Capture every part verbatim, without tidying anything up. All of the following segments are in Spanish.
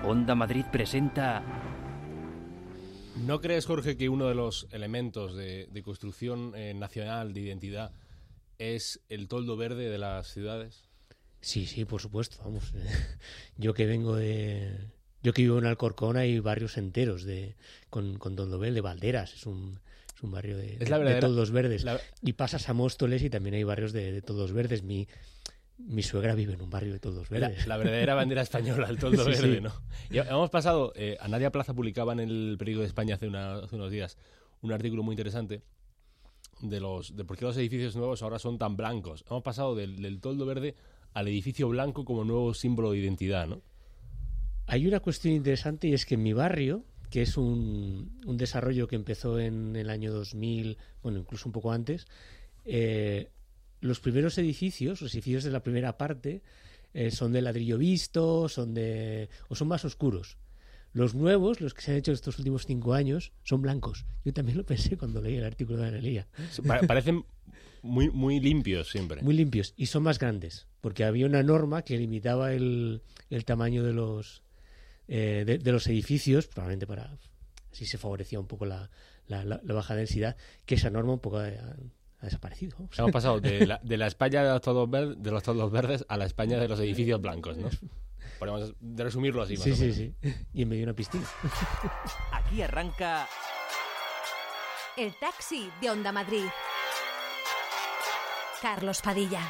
Onda Madrid presenta... ¿No crees, Jorge, que uno de los elementos de, de construcción eh, nacional, de identidad, es el toldo verde de las ciudades? Sí, sí, por supuesto. Vamos, yo que vengo de... Yo que vivo en Alcorcón hay barrios enteros de con, con toldo verde, Valderas, es un, es un barrio de, es la de, de toldos verdes. La... Y pasas a Móstoles y también hay barrios de, de toldos verdes. Mi... Mi suegra vive en un barrio de toldos verdes. La, la verdadera bandera española, el toldo sí, verde, sí. ¿no? Y hemos pasado, eh, a Nadia Plaza publicaba en el Periódico de España hace, una, hace unos días un artículo muy interesante de los de por qué los edificios nuevos ahora son tan blancos. Hemos pasado del, del toldo verde al edificio blanco como nuevo símbolo de identidad, ¿no? Hay una cuestión interesante y es que en mi barrio, que es un, un desarrollo que empezó en el año dos mil, bueno, incluso un poco antes, eh, los primeros edificios, los edificios de la primera parte, eh, son de ladrillo visto, son de o son más oscuros. Los nuevos, los que se han hecho estos últimos cinco años, son blancos. Yo también lo pensé cuando leí el artículo de Analía. Parecen muy, muy limpios siempre. Muy limpios y son más grandes, porque había una norma que limitaba el, el tamaño de los eh, de, de los edificios, probablemente para así se favorecía un poco la, la, la, la baja densidad, que esa norma un poco eh, ha desaparecido. O sea, hemos pasado de la, de la España de los toldos verdes, de los toldos verdes a la España de los edificios blancos, ¿no? Podemos resumirlo así, más sí, o menos. Sí, sí, y en medio de una piscina. Aquí arranca... El taxi de Onda Madrid. Carlos Padilla.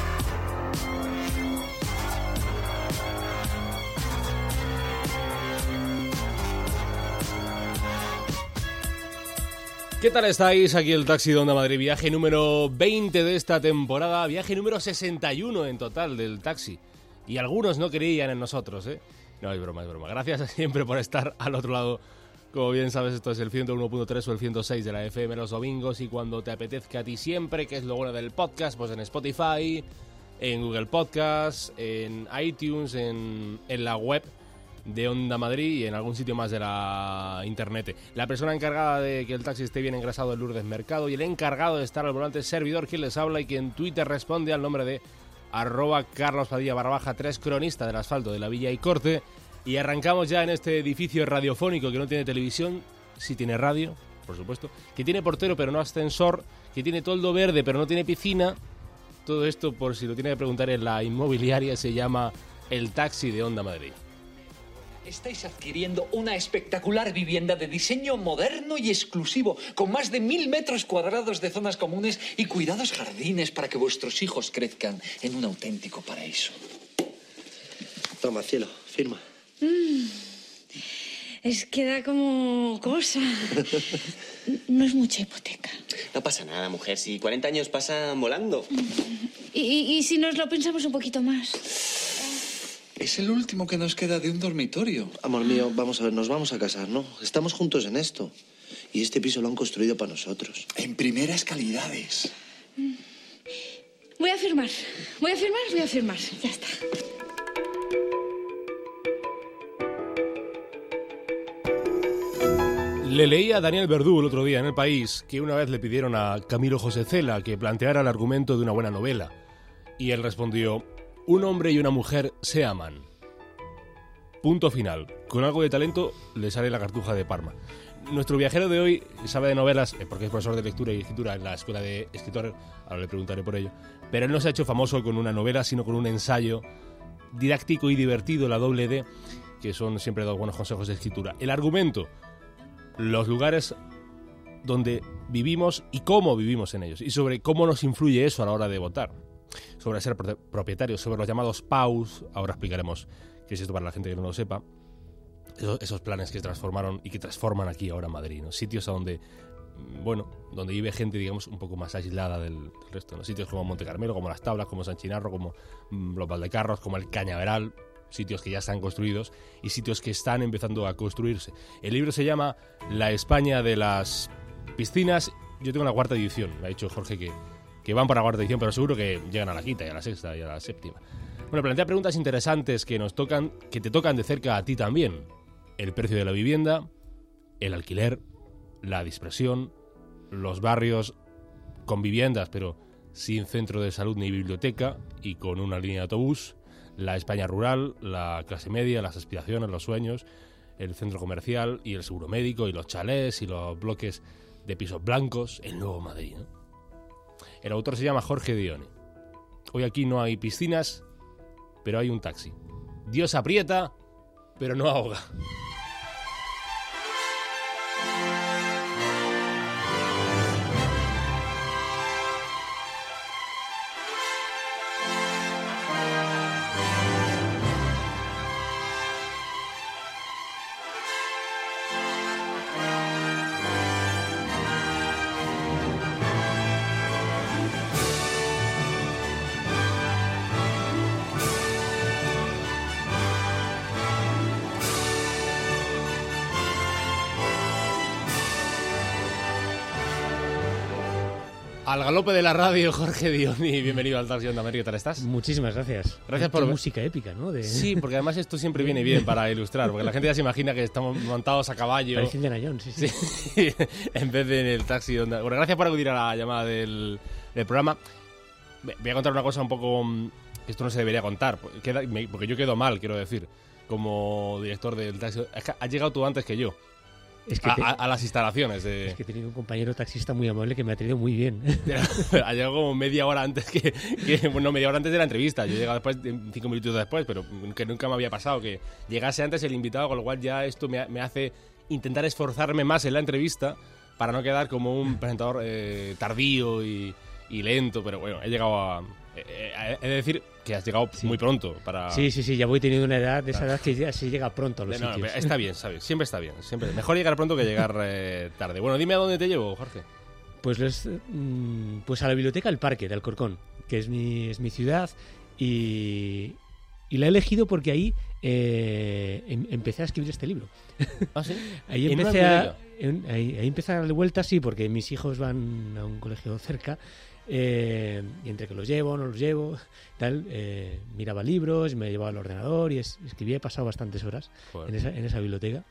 ¿Qué tal estáis? Aquí el Taxi de Onda Madrid, viaje número veinte de esta temporada, viaje número sesenta y uno en total del Taxi. Y algunos no creían en nosotros, ¿eh? No, es broma, es broma. Gracias siempre por estar al otro lado. Como bien sabes, esto es el ciento uno punto tres o el ciento seis de la F M los domingos y cuando te apetezca a ti siempre, que es lo bueno del podcast, pues en Spotify, en Google Podcast, en iTunes, en, en la web de Onda Madrid y en algún sitio más de la internet. La persona encargada de que el taxi esté bien engrasado es Lourdes Mercado y el encargado de estar al volante es servidor quien les habla y que en Twitter responde al nombre de arroba Carlos Padilla barra baja tres, cronista del asfalto de la Villa y Corte. Y arrancamos ya en este edificio radiofónico que no tiene televisión, sí tiene radio, por supuesto, que tiene portero pero no ascensor, que tiene toldo verde pero no tiene piscina. Todo esto, por si lo tiene que preguntar en la inmobiliaria, se llama el Taxi de Onda Madrid. Estáis adquiriendo una espectacular vivienda de diseño moderno y exclusivo, con más de mil metros cuadrados de zonas comunes y cuidados jardines para que vuestros hijos crezcan en un auténtico paraíso. Toma, cielo, firma. Mm, es que da como cosa. No es mucha hipoteca. No pasa nada, mujer, si cuarenta años pasan volando. ¿Y, y, y si nos lo pensamos un poquito más? Es el último que nos queda de un dormitorio. Amor mío, vamos a ver, nos vamos a casar, ¿no? Estamos juntos en esto. Y este piso lo han construido para nosotros. En primeras calidades. Voy a firmar. Voy a firmar, voy a firmar. Ya está. Le leí a Daniel Verdú el otro día en El País que una vez le pidieron a Camilo José Cela que planteara el argumento de una buena novela. Y él respondió: un hombre y una mujer se aman. Punto final. Con algo de talento le sale la cartuja de Parma. Nuestro viajero de hoy sabe de novelas, porque es profesor de lectura y escritura en la Escuela de Escritores, ahora le preguntaré por ello, pero él no se ha hecho famoso con una novela, sino con un ensayo didáctico y divertido, la doble D, que son siempre dos buenos consejos de escritura. El argumento: los lugares donde vivimos y cómo vivimos en ellos, y sobre cómo nos influye eso a la hora de votar. Sobre ser propietarios, sobre los llamados P A Us, ahora explicaremos qué es esto para la gente que no lo sepa, esos, esos planes que se transformaron y que transforman aquí ahora Madrid, ¿no? Sitios a donde, bueno, donde vive gente, digamos, un poco más aislada del, del resto, ¿no? Sitios como Monte Carmelo, como Las Tablas, como San Chinarro, como mmm, los Valdecarros, como el Cañaveral, sitios que ya están construidos y sitios que están empezando a construirse. El libro se llama La España de las piscinas. Yo tengo una cuarta edición, me ha dicho Jorge que que van para la cuarta edición, pero seguro que llegan a la quinta y a la sexta y a la séptima. Bueno, plantea preguntas interesantes que nos tocan, que te tocan de cerca a ti también. El precio de la vivienda, el alquiler, la dispersión, los barrios con viviendas, pero sin centro de salud ni biblioteca y con una línea de autobús, La España rural, la clase media, las aspiraciones, los sueños, el centro comercial y el seguro médico y los chalés y los bloques de pisos blancos, el nuevo Madrid, ¿no? El autor se llama Jorge Dione. Hoy aquí no hay piscinas, pero hay un taxi. Dios aprieta, pero no ahoga. Al galope de la radio, Jorge Dione, bienvenido al Taxi de Onda Madrid. ¿Qué tal estás? Muchísimas gracias. Gracias Qué por música épica, ¿no? De... Sí, porque además esto siempre viene bien para ilustrar, porque la gente ya se imagina que estamos montados a caballo. Parece Indiana Jones, sí, sí. Sí, en vez de en el taxi de Onda. Bueno, gracias por acudir a la llamada del, del programa. Voy a contar una cosa un poco... Esto no se debería contar, porque yo quedo mal, quiero decir, como director del taxi. Es que has llegado tú antes que yo. Es que te... a, a las instalaciones. De... Es que he tenido un compañero taxista muy amable que me ha traído muy bien. Ha llegado como media hora antes que, que... Bueno, media hora antes de la entrevista. Yo he llegado después, cinco minutos después, pero que nunca me había pasado que llegase antes el invitado, con lo cual ya esto me, me hace intentar esforzarme más en la entrevista para no quedar como un presentador eh, tardío y, y lento. Pero bueno, he llegado a... Eh, he de decir que has llegado sí. muy pronto para... Sí, sí, sí, ya voy teniendo una edad, de esa edad que ya se llega pronto a los no, sitios. Está bien, ¿sabes? Siempre está bien. Siempre. Mejor llegar pronto que llegar eh, tarde. Bueno, dime a dónde te llevo, Jorge. Pues, les, pues a la Biblioteca El Parque de Alcorcón, que es mi, es mi ciudad, y, y la he elegido porque ahí eh, em, empecé a escribir este libro. ¿Ah, sí? Ahí empecé a, en, ahí, ahí empecé a darle vueltas, sí, porque mis hijos van a un colegio cerca. Eh, y entre que los llevo, no los llevo, tal, eh, miraba libros, me llevaba al ordenador y es, escribía, he pasado bastantes horas en esa, en esa biblioteca.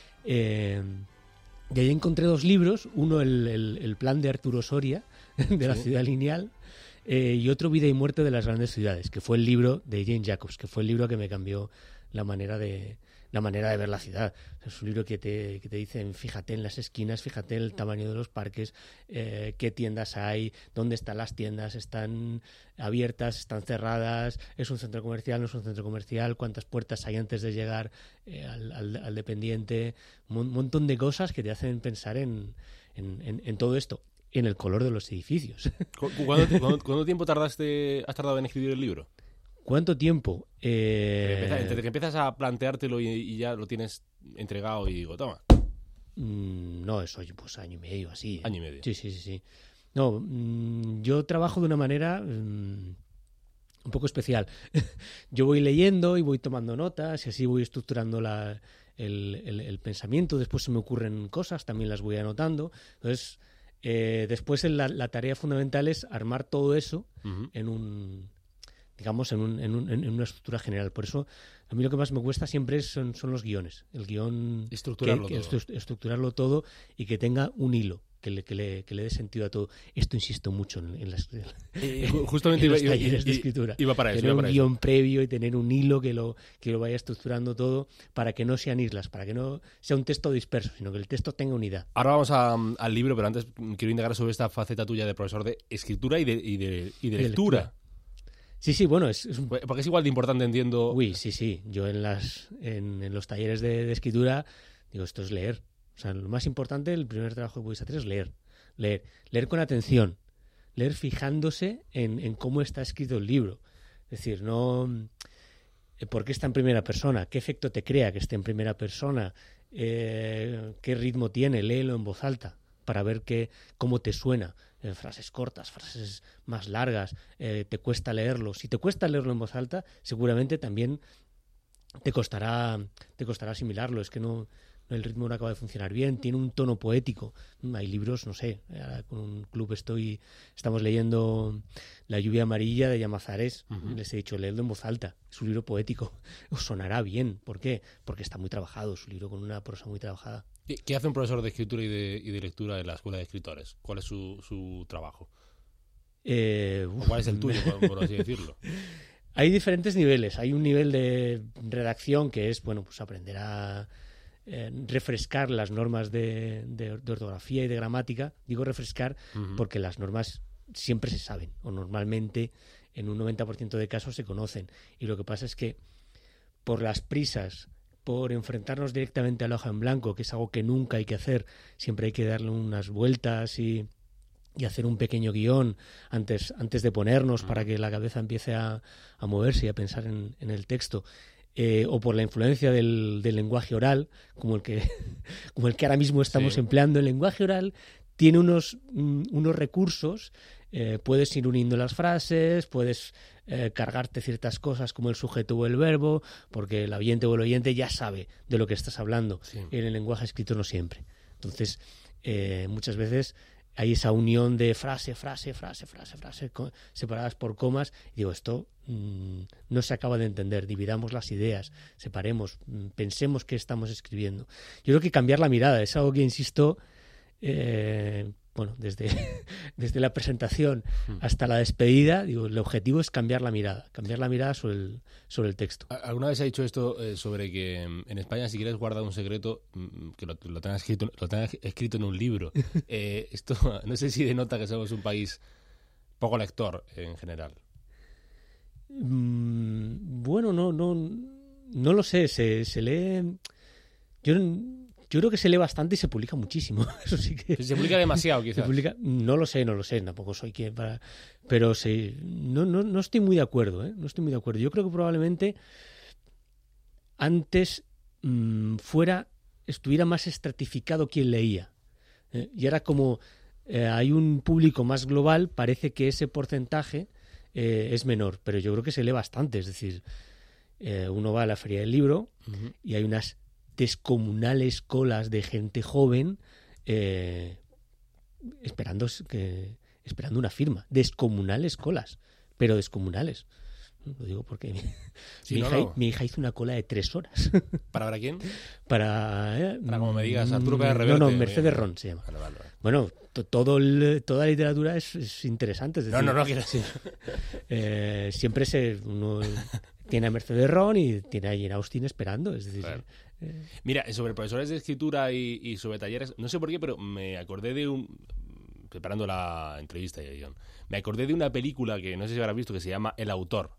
Eh, y ahí encontré dos libros, uno el, el, el plan de Arturo Soria, de la ¿Sí? ciudad lineal, eh, y otro Vida y muerte de las grandes ciudades, que fue el libro de Jane Jacobs, que fue el libro que me cambió la manera de... la manera de ver la ciudad. Es un libro que te, que te dicen, fíjate en las esquinas, fíjate en el tamaño de los parques, eh, qué tiendas hay, dónde están las tiendas, están abiertas, están cerradas, es un centro comercial, no es un centro comercial, cuántas puertas hay antes de llegar eh, al, al, al dependiente, un montón de cosas que te hacen pensar en, en, en, en todo esto, en el color de los edificios. ¿Cuánto, cuánto, cuánto tiempo tardaste, has tardado en escribir el libro? ¿Cuánto tiempo? Eh... Desde que empiezas a planteártelo y, y ya lo tienes entregado y digo, toma. Mm, no, eso pues año y medio, así. ¿eh? Año y medio. Sí, sí, sí. sí. No, mmm, yo trabajo de una manera mmm, un poco especial. Yo voy leyendo y voy tomando notas y así voy estructurando la, el, el, el pensamiento. Después se me ocurren cosas, también las voy anotando. Entonces, eh, después la, la tarea fundamental es armar todo eso uh-huh. en un... digamos, en, un, en, un, en una estructura general. Por eso, a mí lo que más me cuesta siempre es, son, son los guiones. El guión... Estructurarlo que, que todo. Estru- estructurarlo todo y que tenga un hilo, que le, que le, que le dé sentido a todo. Esto insisto mucho en, en, las, eh, justamente en los iba, talleres iba, de escritura. Iba para eso, tener iba para un eso. guión previo y tener un hilo que lo, que lo vaya estructurando todo para que no sean islas, para que no sea un texto disperso, sino que el texto tenga unidad. Ahora vamos a, al libro, pero antes quiero indagar sobre esta faceta tuya de profesor de escritura y de, y de, y de, de lectura. lectura. Sí, sí, bueno, es, es un... Porque es igual de importante, entiendo... Uy, sí, sí. Yo en las en, en los talleres de, de escritura digo, esto es leer. O sea, lo más importante, el primer trabajo que podéis hacer es leer. Leer. Leer con atención. Leer fijándose en, en cómo está escrito el libro. Es decir, no... ¿Por qué está en primera persona? ¿Qué efecto te crea que esté en primera persona? Eh, ¿Qué ritmo tiene? Léelo en voz alta para ver qué, cómo te suena. Eh, frases cortas, frases más largas, eh, te cuesta leerlo. Si te cuesta leerlo en voz alta, seguramente también te costará, te costará asimilarlo. Es que no, el ritmo no acaba de funcionar bien, tiene un tono poético. Hay libros, no sé, con un club estoy, estamos leyendo La lluvia amarilla de Llamazares, uh-huh. Les he dicho, leedlo en voz alta, es un libro poético, os sonará bien. ¿Por qué? Porque está muy trabajado, es un libro con una prosa muy trabajada. ¿Qué hace un profesor de escritura y de, y de lectura en la escuela de escritores? ¿Cuál es su, su trabajo? Eh, ¿O cuál es el tuyo, por, por así decirlo? hay diferentes niveles. Hay un nivel de redacción que es, bueno, pues aprender a eh, refrescar las normas de, de, de ortografía y de gramática. Digo refrescar uh-huh. porque las normas siempre se saben, o normalmente en un noventa por ciento de casos se conocen. Y lo que pasa es que por las prisas, por enfrentarnos directamente a la hoja en blanco, que es algo que nunca hay que hacer, siempre hay que darle unas vueltas y, y hacer un pequeño guión antes, antes de ponernos para que la cabeza empiece a, a moverse y a pensar en, en el texto, eh, o por la influencia del, del lenguaje oral, como el que, como el que ahora mismo estamos sí. empleando. El lenguaje oral tiene unos, mm, unos recursos. Eh, puedes ir uniendo las frases, puedes eh, cargarte ciertas cosas como el sujeto o el verbo, porque el oyente o el oyente ya sabe de lo que estás hablando. Sí. En el lenguaje escrito no siempre. Entonces, eh, muchas veces hay esa unión de frase, frase, frase, frase, frase, co- separadas por comas. Y digo, esto mmm, no se acaba de entender. Dividamos las ideas, separemos, mmm, pensemos qué estamos escribiendo. Yo creo que cambiar la mirada es algo que, insisto, eh, bueno, desde, desde la presentación hasta la despedida, digo, el objetivo es cambiar la mirada, cambiar la mirada sobre el, sobre el texto. ¿Alguna vez ha dicho esto eh, sobre que en España, si quieres guardar un secreto, que lo, lo tengas escrito, lo tengas escrito en un libro? Eh, esto no sé si denota que somos un país poco lector en general. Mm, bueno, no, no, no lo sé, se, se lee... Yo Yo creo que se lee bastante y se publica muchísimo. Eso sí que... Se publica demasiado, quizás. Se publica... No lo sé, no lo sé. Tampoco soy quien para... Pero sí, no, no, no estoy muy de acuerdo, ¿eh? No estoy muy de acuerdo. Yo creo que probablemente antes mmm, fuera, estuviera más estratificado quien leía. ¿eh? Y ahora como eh, hay un público más global, parece que ese porcentaje eh, es menor. Pero yo creo que se lee bastante. Es decir, eh, uno va a la feria del libro uh-huh. y hay unas descomunales colas de gente joven eh, esperando que esperando una firma, descomunales colas, pero descomunales. Lo digo porque mi, sí, mi, no, hija, no. mi hija hizo una cola de tres horas. ¿Para ver a quién? Para, eh, para como me digas, Arturo Pérez Reverte. No, no, Mercedes Ron se llama. Vale, vale, vale. Bueno, to, todo el, toda la literatura es, es interesante. Es decir, no, no, no quiero sí. eh, siempre se uno tiene a Mercedes Ron y tiene a Jane Austen esperando, es decir... Claro. Eh, Mira, sobre profesores de escritura y, y sobre talleres, no sé por qué, pero me acordé de un... Preparando la entrevista y el guión, me acordé de una película que no sé si habrás visto que se llama El Autor,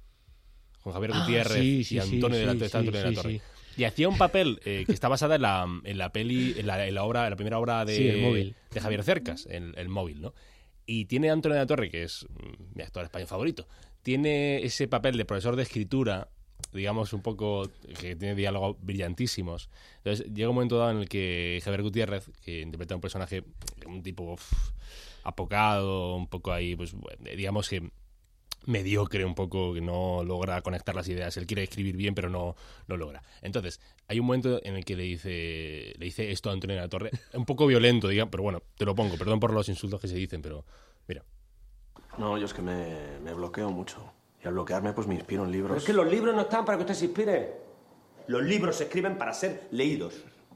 con Javier ah, Gutiérrez sí, y sí, Antonio, sí, de la, sí, Antonio sí, de la sí, Torre. sí. Y hacía un papel eh, que está basada en la, en la peli, en la, en la obra, en la primera obra de, sí, el móvil. de Javier Cercas, el, el móvil, ¿no? Y tiene Antonio de la Torre, que es mi actor español favorito, tiene ese papel de profesor de escritura, digamos, un poco, que tiene diálogos brillantísimos. Entonces llega un momento dado en el que Javier Gutiérrez, que interpreta un personaje, un tipo uf, apocado, un poco ahí, pues digamos que mediocre, un poco, que no logra conectar las ideas. Él quiere escribir bien, pero no lo logra. Entonces, hay un momento en el que le dice le dice esto a Antonio de la Torre, un poco violento, digamos, pero bueno, te lo pongo, perdón por los insultos que se dicen, pero mira. No, yo es que me, me bloqueo mucho. Y al bloquearme, pues me inspiro en libros. Pero es que los libros no están para que usted se inspire. Los libros se escriben para ser leídos.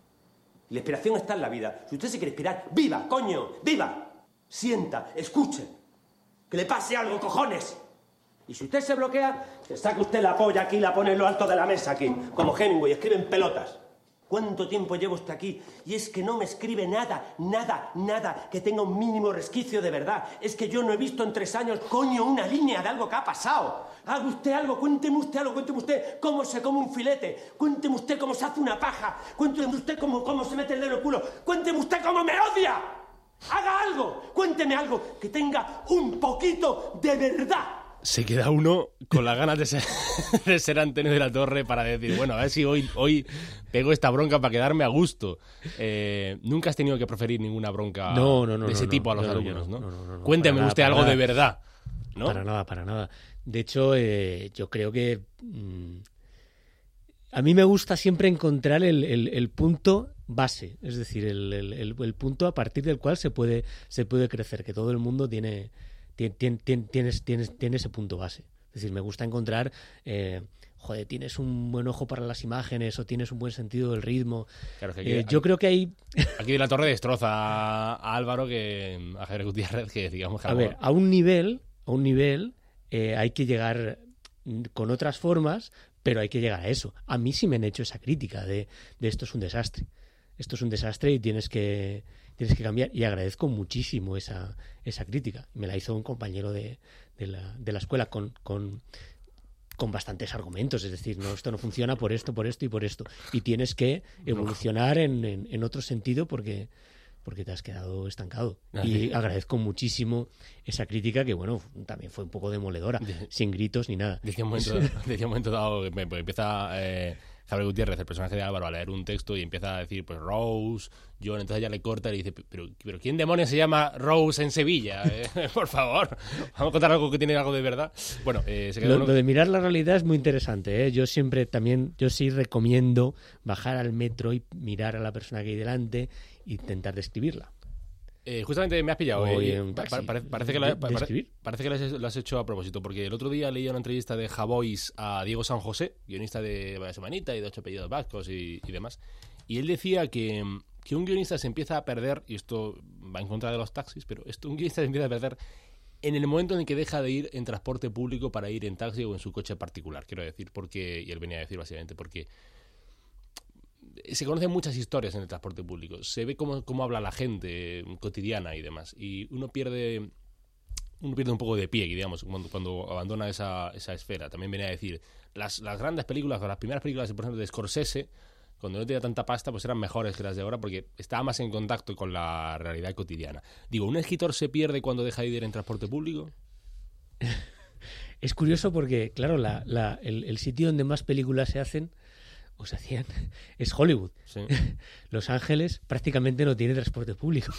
Y la inspiración está en la vida. Si usted se quiere inspirar, ¡viva, coño! ¡Viva! Sienta, escuche. Que le pase algo, cojones. Y si usted se bloquea, que saque usted la polla aquí y la pone en lo alto de la mesa aquí. Como Hemingway, escribe en pelotas. ¿Cuánto tiempo llevo usted aquí? Y es que no me escribe nada, nada, nada que tenga un mínimo resquicio de verdad. Es que yo no he visto en tres años, coño, una línea de algo que ha pasado. Haga usted algo, cuénteme usted algo, cuénteme usted cómo se come un filete, cuénteme usted cómo se hace una paja, cuénteme usted cómo, cómo se mete el dedo en el culo, cuénteme usted cómo me odia. Haga algo, cuénteme algo que tenga un poquito de verdad. Se queda uno con las ganas de ser, de ser Antonio de la Torre para decir, bueno, a ver si hoy, hoy pego esta bronca para quedarme a gusto. Eh, nunca has tenido que proferir ninguna bronca no, no, no, de ese no, tipo no, a los no, alumnos, no, ¿no? no, no, no Cuénteme nada, usted algo nada, de verdad, ¿no? Para nada, para nada. De hecho, eh, yo creo que mmm, a mí me gusta siempre encontrar el, el, el punto base, es decir, el, el, el, el punto a partir del cual se puede, se puede crecer, que todo el mundo tiene, tiene, tiene, tiene, tiene, tiene ese punto base. Es decir, me gusta encontrar, eh, joder, tienes un buen ojo para las imágenes o tienes un buen sentido del ritmo. Claro, que aquí, eh, aquí, yo creo que hay... Aquí de la Torre destroza a, a Álvaro, que a Javier Gutiérrez, que digamos que... A ver, a un nivel, a un nivel eh, hay que llegar... con otras formas, pero hay que llegar a eso. A mí sí me han hecho esa crítica de, de esto es un desastre. Esto es un desastre y tienes que tienes que cambiar. Y agradezco muchísimo esa, esa crítica. Me la hizo un compañero de, de, la, de la escuela con, con, con bastantes argumentos. Es decir, no, esto no funciona por esto, por esto y por esto. Y tienes que evolucionar en, en, en otro sentido porque... porque te has quedado estancado. Y agradezco muchísimo esa crítica que, bueno, también fue un poco demoledora, sin gritos ni nada. Decía un momento, decía un momento dado, que empieza eh, Javier Gutiérrez, el personaje de Álvaro, a leer un texto y empieza a decir, pues, Rose, John, entonces ella le corta y dice, pero, pero ¿quién demonios se llama Rose en Sevilla? Eh, por favor, vamos a contar algo que tiene algo de verdad. Bueno, eh, se quedó lo, uno... lo de mirar la realidad es muy interesante, ¿eh? Yo siempre también, yo sí recomiendo bajar al metro y mirar a la persona que hay delante e intentar describirla. Eh, justamente me has pillado. Oye, eh, un pa- taxi. pare- parece que, la, ¿De- pa- de pare- escribir? parece que lo has, lo has hecho a propósito, porque el otro día leí una entrevista de Javois a Diego San José, guionista de Vaya Semanita y de Ocho Apellidos Vascos y, y demás, y él decía que, que un guionista se empieza a perder, y esto va en contra de los taxis, pero esto un guionista se empieza a perder en el momento en el que deja de ir en transporte público para ir en taxi o en su coche particular, quiero decir, porque, y él venía a decir básicamente, porque se conocen muchas historias en el transporte público, se ve cómo, cómo habla la gente cotidiana y demás, y uno pierde uno pierde un poco de pie, digamos, cuando, cuando abandona esa, esa esfera. También venía a decir, las, las grandes películas, o las primeras películas, por ejemplo, de Scorsese, cuando no tenía tanta pasta, pues eran mejores que las de ahora, porque estaba más en contacto con la realidad cotidiana. Digo, ¿un escritor se pierde cuando deja de ir en transporte público? Es curioso porque, claro, la, la, el, el sitio donde más películas se hacen o se hacían es Hollywood. Sí. Los Ángeles prácticamente no tiene transporte público.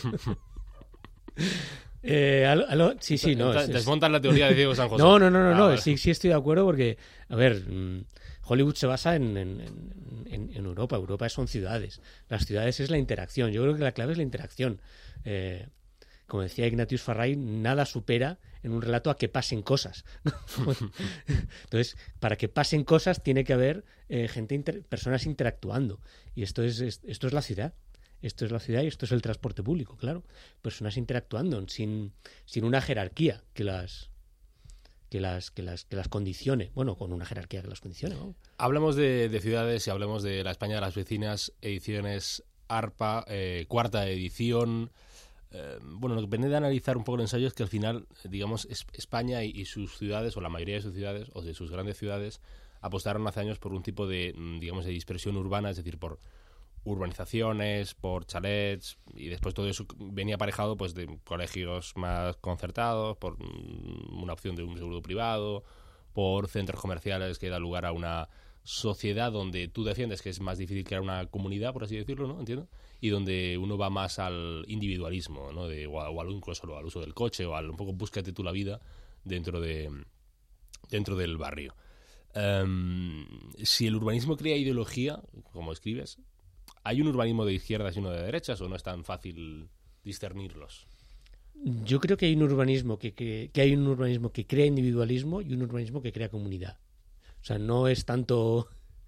eh, alo, alo, sí, sí, no. Es, Desmontas la teoría de Diego San José. No, no, no, no, ah, no. Vale. Sí, sí estoy de acuerdo porque, a ver, Hollywood se basa en, en, en, en Europa. Europa son ciudades. Las ciudades es la interacción. Yo creo que la clave es la interacción. Eh, como decía Ignatius Farray, nada supera en un relato a que pasen cosas. Entonces, para que pasen cosas tiene que haber eh, gente, inter- personas interactuando. Y esto es, es, esto es la ciudad. Esto es la ciudad y esto es el transporte público, claro. Personas interactuando sin, sin una jerarquía que las, que las, que las, que las condicione. Bueno, con una jerarquía que las condicione, ¿no? Hablamos de, de ciudades y hablemos de la España de las vecinas, ediciones ARPA, eh, cuarta edición. Eh, bueno, lo que depende de analizar un poco el ensayo es que al final, digamos, es, España y, y sus ciudades, o la mayoría de sus ciudades, o de sus grandes ciudades, apostaron hace años por un tipo de, digamos, de dispersión urbana, es decir, por urbanizaciones, por chalets, y después todo eso venía aparejado pues de colegios más concertados, por una opción de un seguro privado, por centros comerciales que dan lugar a una sociedad donde tú defiendes que es más difícil crear una comunidad, por así decirlo, ¿no? Entiendo. Y donde uno va más al individualismo, ¿no? De, o, a, o al, incluso al uso del coche, o al un poco búscate tú la vida dentro de dentro del barrio. Um, si el urbanismo crea ideología, como escribes, ¿hay un urbanismo de izquierdas y uno de derechas o no es tan fácil discernirlos? Yo creo que hay un urbanismo que, que, que hay un urbanismo que crea individualismo y un urbanismo que crea comunidad. O sea, no es tanto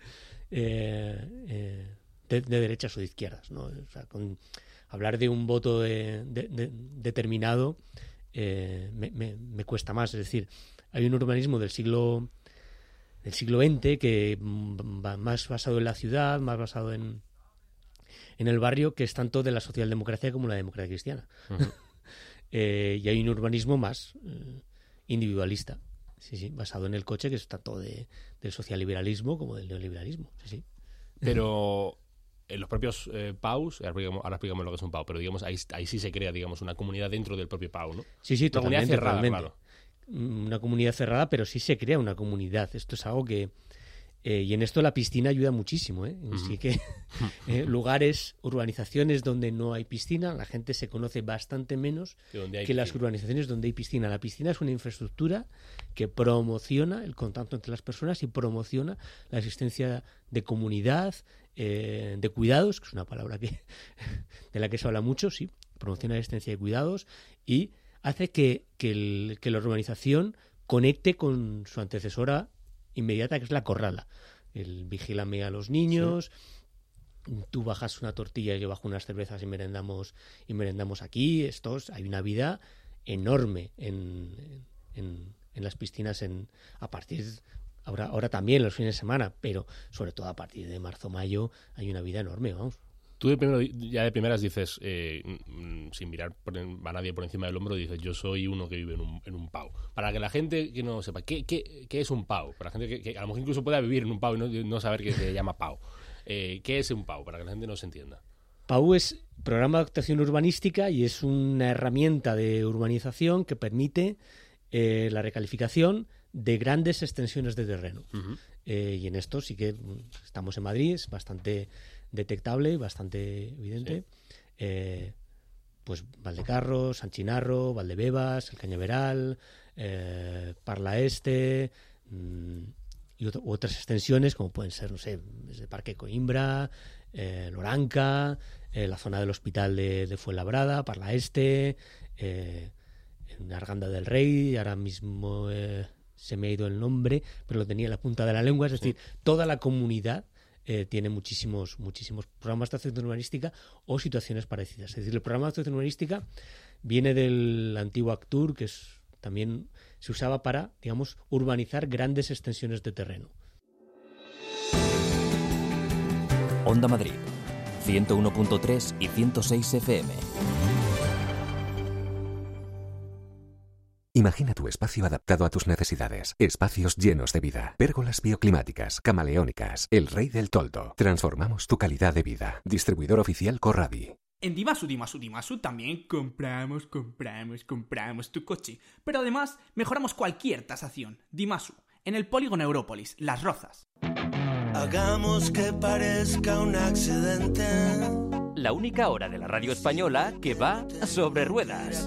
eh, eh, de, de derechas o de izquierdas, ¿no? O sea, con hablar de un voto de, de, de, determinado eh, me, me, me cuesta más. Es decir, hay un urbanismo del siglo del siglo veinte que va más basado en la ciudad, más basado en en el barrio, que es tanto de la socialdemocracia como la democracia cristiana. Uh-huh. eh, y hay un urbanismo más eh, individualista. Sí, sí, basado en el coche, que es tanto de, del socialliberalismo como del neoliberalismo. Sí, sí. Pero en los propios eh, P A Us, ahora explicamos, ahora explicamos lo que es un P A U, pero digamos ahí, ahí sí se crea, digamos, una comunidad dentro del propio P A U, ¿no? Sí, sí, una totalmente, comunidad cerrada, totalmente. Claro. Una comunidad cerrada, pero sí se crea una comunidad. Esto es algo que... Eh, y en esto la piscina ayuda muchísimo, ¿eh? Uh-huh. Así que eh, lugares, urbanizaciones donde no hay piscina, la gente se conoce bastante menos que piscina. Las urbanizaciones donde hay piscina. La piscina es una infraestructura que promociona el contacto entre las personas y promociona la existencia de comunidad, eh, de cuidados, que es una palabra que de la que se habla mucho, sí, promociona la existencia de cuidados y hace que, que, el, que la urbanización conecte con su antecesora inmediata, que es la corrala. El vigílame a los niños, sí. Tú bajas una tortilla y yo bajo unas cervezas y merendamos y merendamos aquí. Estos, hay una vida enorme en, en, en las piscinas en a partir ahora ahora también los fines de semana, pero sobre todo a partir de marzo-mayo hay una vida enorme, vamos. Tú de primero, ya de primeras dices, eh, sin mirar por, a nadie por encima del hombro, dices, yo soy uno que vive en un, en un P A U. Para que la gente que no sepa, ¿qué, qué, qué es un P A U? Para la gente que, que a lo mejor incluso pueda vivir en un P A U y no, no saber que se llama P A U. Eh, ¿Qué es un P A U? Para que la gente no se entienda. P A U es Programa de Actuación Urbanística y es una herramienta de urbanización que permite eh, la recalificación de grandes extensiones de terreno. Uh-huh. Eh, y en esto sí que estamos en Madrid, es bastante detectable, bastante evidente. Sí. Eh, pues Valdecarros, San Chinarro, Valdebebas, El Cañaveral, eh, Parla Este mmm, y otro, otras extensiones como pueden ser, no sé, desde Parque Coimbra, eh, Loranca, eh, la zona del Hospital de, de Fuenlabrada, Parla Este, eh, en Arganda del Rey, ahora mismo eh, se me ha ido el nombre, pero lo tenía en la punta de la lengua, es decir, sí. Toda la comunidad Eh, tiene muchísimos muchísimos programas de acción urbanística o situaciones parecidas. Es decir, el programa de acción urbanística viene del antiguo Actur, que es, también se usaba para, digamos, urbanizar grandes extensiones de terreno. Onda Madrid, ciento uno punto tres y ciento seis F M. Imagina tu espacio adaptado a tus necesidades. Espacios llenos de vida. Pérgolas bioclimáticas, camaleónicas. El Rey del Toldo. Transformamos tu calidad de vida. Distribuidor oficial Corradi. En Dimasu, Dimasu, Dimasu también compramos, compramos, compramos tu coche. Pero además mejoramos cualquier tasación. Dimasu, en el polígono Európolis, Las Rozas. Hagamos que parezca un accidente. La única hora de la radio española que va sobre ruedas.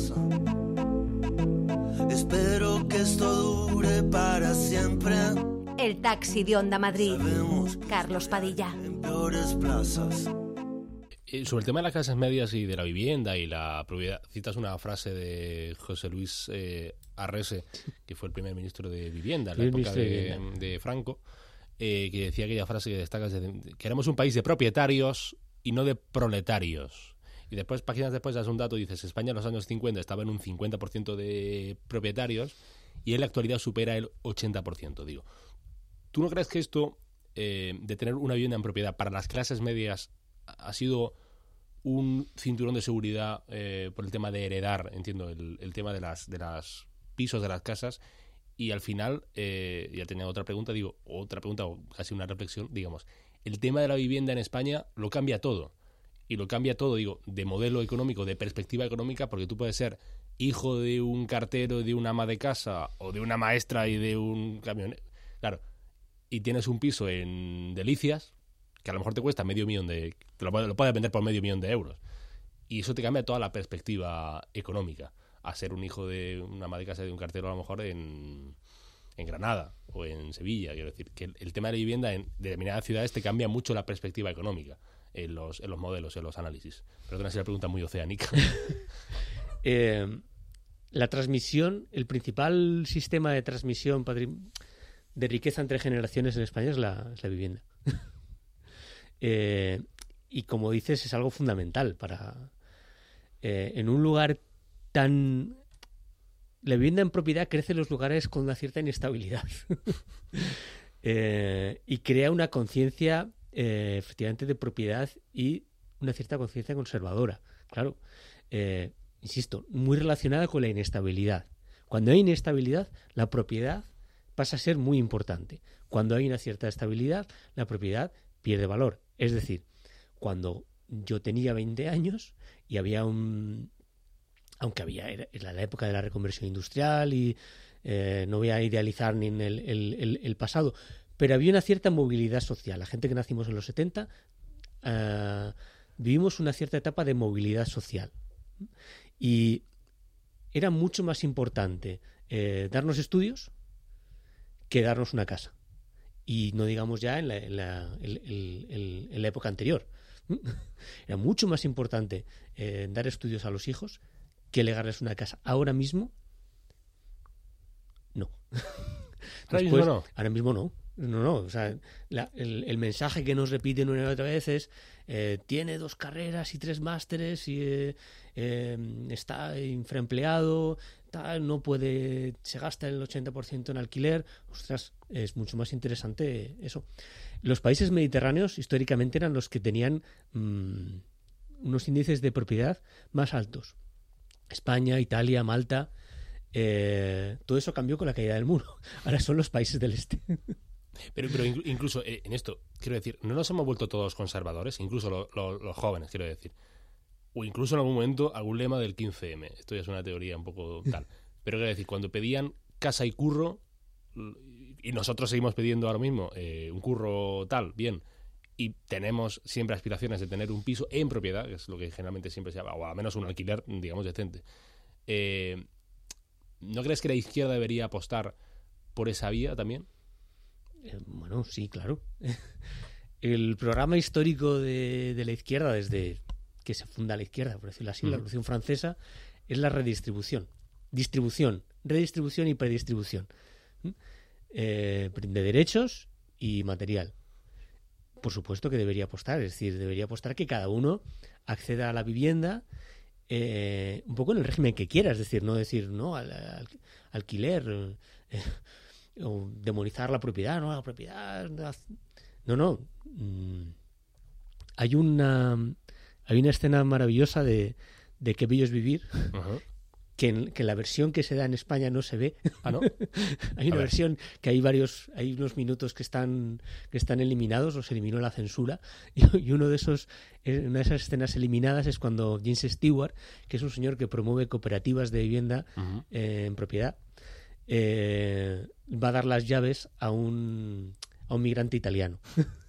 Espero que esto dure para siempre. El taxi de Onda Madrid. Carlos Padilla. En peores plazas. Eh, sobre el tema de las clases medias y de la vivienda y la propiedad, citas una frase de José Luis eh, Arrese, que fue el primer ministro de Vivienda en la época de, de Franco, eh, que decía aquella frase que destaca, que éramos un país de propietarios y no de proletarios. Y después, páginas después, das un dato y dices, España en los años cincuenta estaba en un cincuenta por ciento de propietarios y en la actualidad supera el ochenta por ciento. Digo, ¿tú no crees que esto eh, de tener una vivienda en propiedad para las clases medias ha sido un cinturón de seguridad eh, por el tema de heredar, entiendo, el, el tema de las de las pisos de las casas? Y al final, eh, ya tenía otra pregunta, digo, otra pregunta o casi una reflexión, digamos, el tema de la vivienda en España lo cambia todo. Y lo cambia todo, digo, de modelo económico, de perspectiva económica, porque tú puedes ser hijo de un cartero, de una ama de casa, o de una maestra y de un camionero. Claro, y tienes un piso en Delicias, que a lo mejor te cuesta medio millón de... Te lo, lo puedes vender por medio millón de euros. Y eso te cambia toda la perspectiva económica. A ser un hijo de una ama de casa, de un cartero, a lo mejor en, en Granada o en Sevilla. Quiero decir, que el, el tema de la vivienda en determinadas ciudades te cambia mucho la perspectiva económica. En los, en los modelos, en los análisis. Perdona si la pregunta muy oceánica. eh, la transmisión, el principal sistema de transmisión de riqueza entre generaciones en España es la, es la vivienda. eh, y como dices, es algo fundamental para... Eh, en un lugar tan... La vivienda en propiedad crece en los lugares con una cierta inestabilidad. eh, y crea una conciencia... Eh, efectivamente de propiedad y una cierta conciencia conservadora, claro, eh, insisto, muy relacionada con la inestabilidad. Cuando hay inestabilidad, la propiedad pasa a ser muy importante. Cuando hay una cierta estabilidad, la propiedad pierde valor. Es decir, cuando yo tenía veinte años y había un... aunque había era, era la época de la reconversión industrial y eh, no voy a idealizar ni en el, el, el, el pasado, pero había una cierta movilidad social. La gente que nacimos en los setenta uh, vivimos una cierta etapa de movilidad social. Y era mucho más importante eh, darnos estudios que darnos una casa. Y no digamos ya en la, en la, el, el, el, en la época anterior. Era mucho más importante eh, dar estudios a los hijos que legarles una casa. Ahora mismo, no. Ahora mismo no. Ahora mismo no. No, no, o sea, la, el, el mensaje que nos repiten una y otra vez es eh, tiene dos carreras y tres másteres y eh, eh, está infraempleado, tal, no puede, se gasta el ochenta por ciento en alquiler. Ostras, es mucho más interesante eso. Los países mediterráneos históricamente eran los que tenían mmm, unos índices de propiedad más altos. España, Italia, Malta, eh, todo eso cambió con la caída del muro. Ahora son los países del este. Pero, pero incluso en esto, quiero decir, no nos hemos vuelto todos conservadores, incluso lo, lo, los jóvenes, quiero decir. O incluso en algún momento algún lema del quince eme. Esto ya es una teoría un poco tal. Pero quiero decir, cuando pedían casa y curro, y nosotros seguimos pidiendo ahora mismo eh, un curro tal, bien, y tenemos siempre aspiraciones de tener un piso en propiedad, que es lo que generalmente siempre se llama, o al menos un alquiler, digamos, decente. Eh, ¿No crees que la izquierda debería apostar por esa vía también? Eh, bueno, sí, claro. El programa histórico de, de la izquierda, desde que se funda la izquierda, por decirlo así, uh-huh. la Revolución Francesa, es la redistribución. Distribución, redistribución y predistribución. Eh, de derechos y material. Por supuesto que debería apostar, es decir, debería apostar que cada uno acceda a la vivienda eh, un poco en el régimen que quiera, es decir, no decir no al, al alquiler, eh, o demonizar la propiedad, no la propiedad, no, no. Mm. Hay una hay una escena maravillosa de, de Qué bello es vivir, uh-huh. que, en, que la versión que se da en España no se ve. ¿Ah, no? Hay una versión que hay varios, hay unos minutos que están que están eliminados, los eliminó la censura, y, y uno de esos, una de esas escenas eliminadas es cuando James Stewart, que es un señor que promueve cooperativas de vivienda uh-huh. eh, en propiedad, eh, va a dar las llaves a un a un migrante italiano.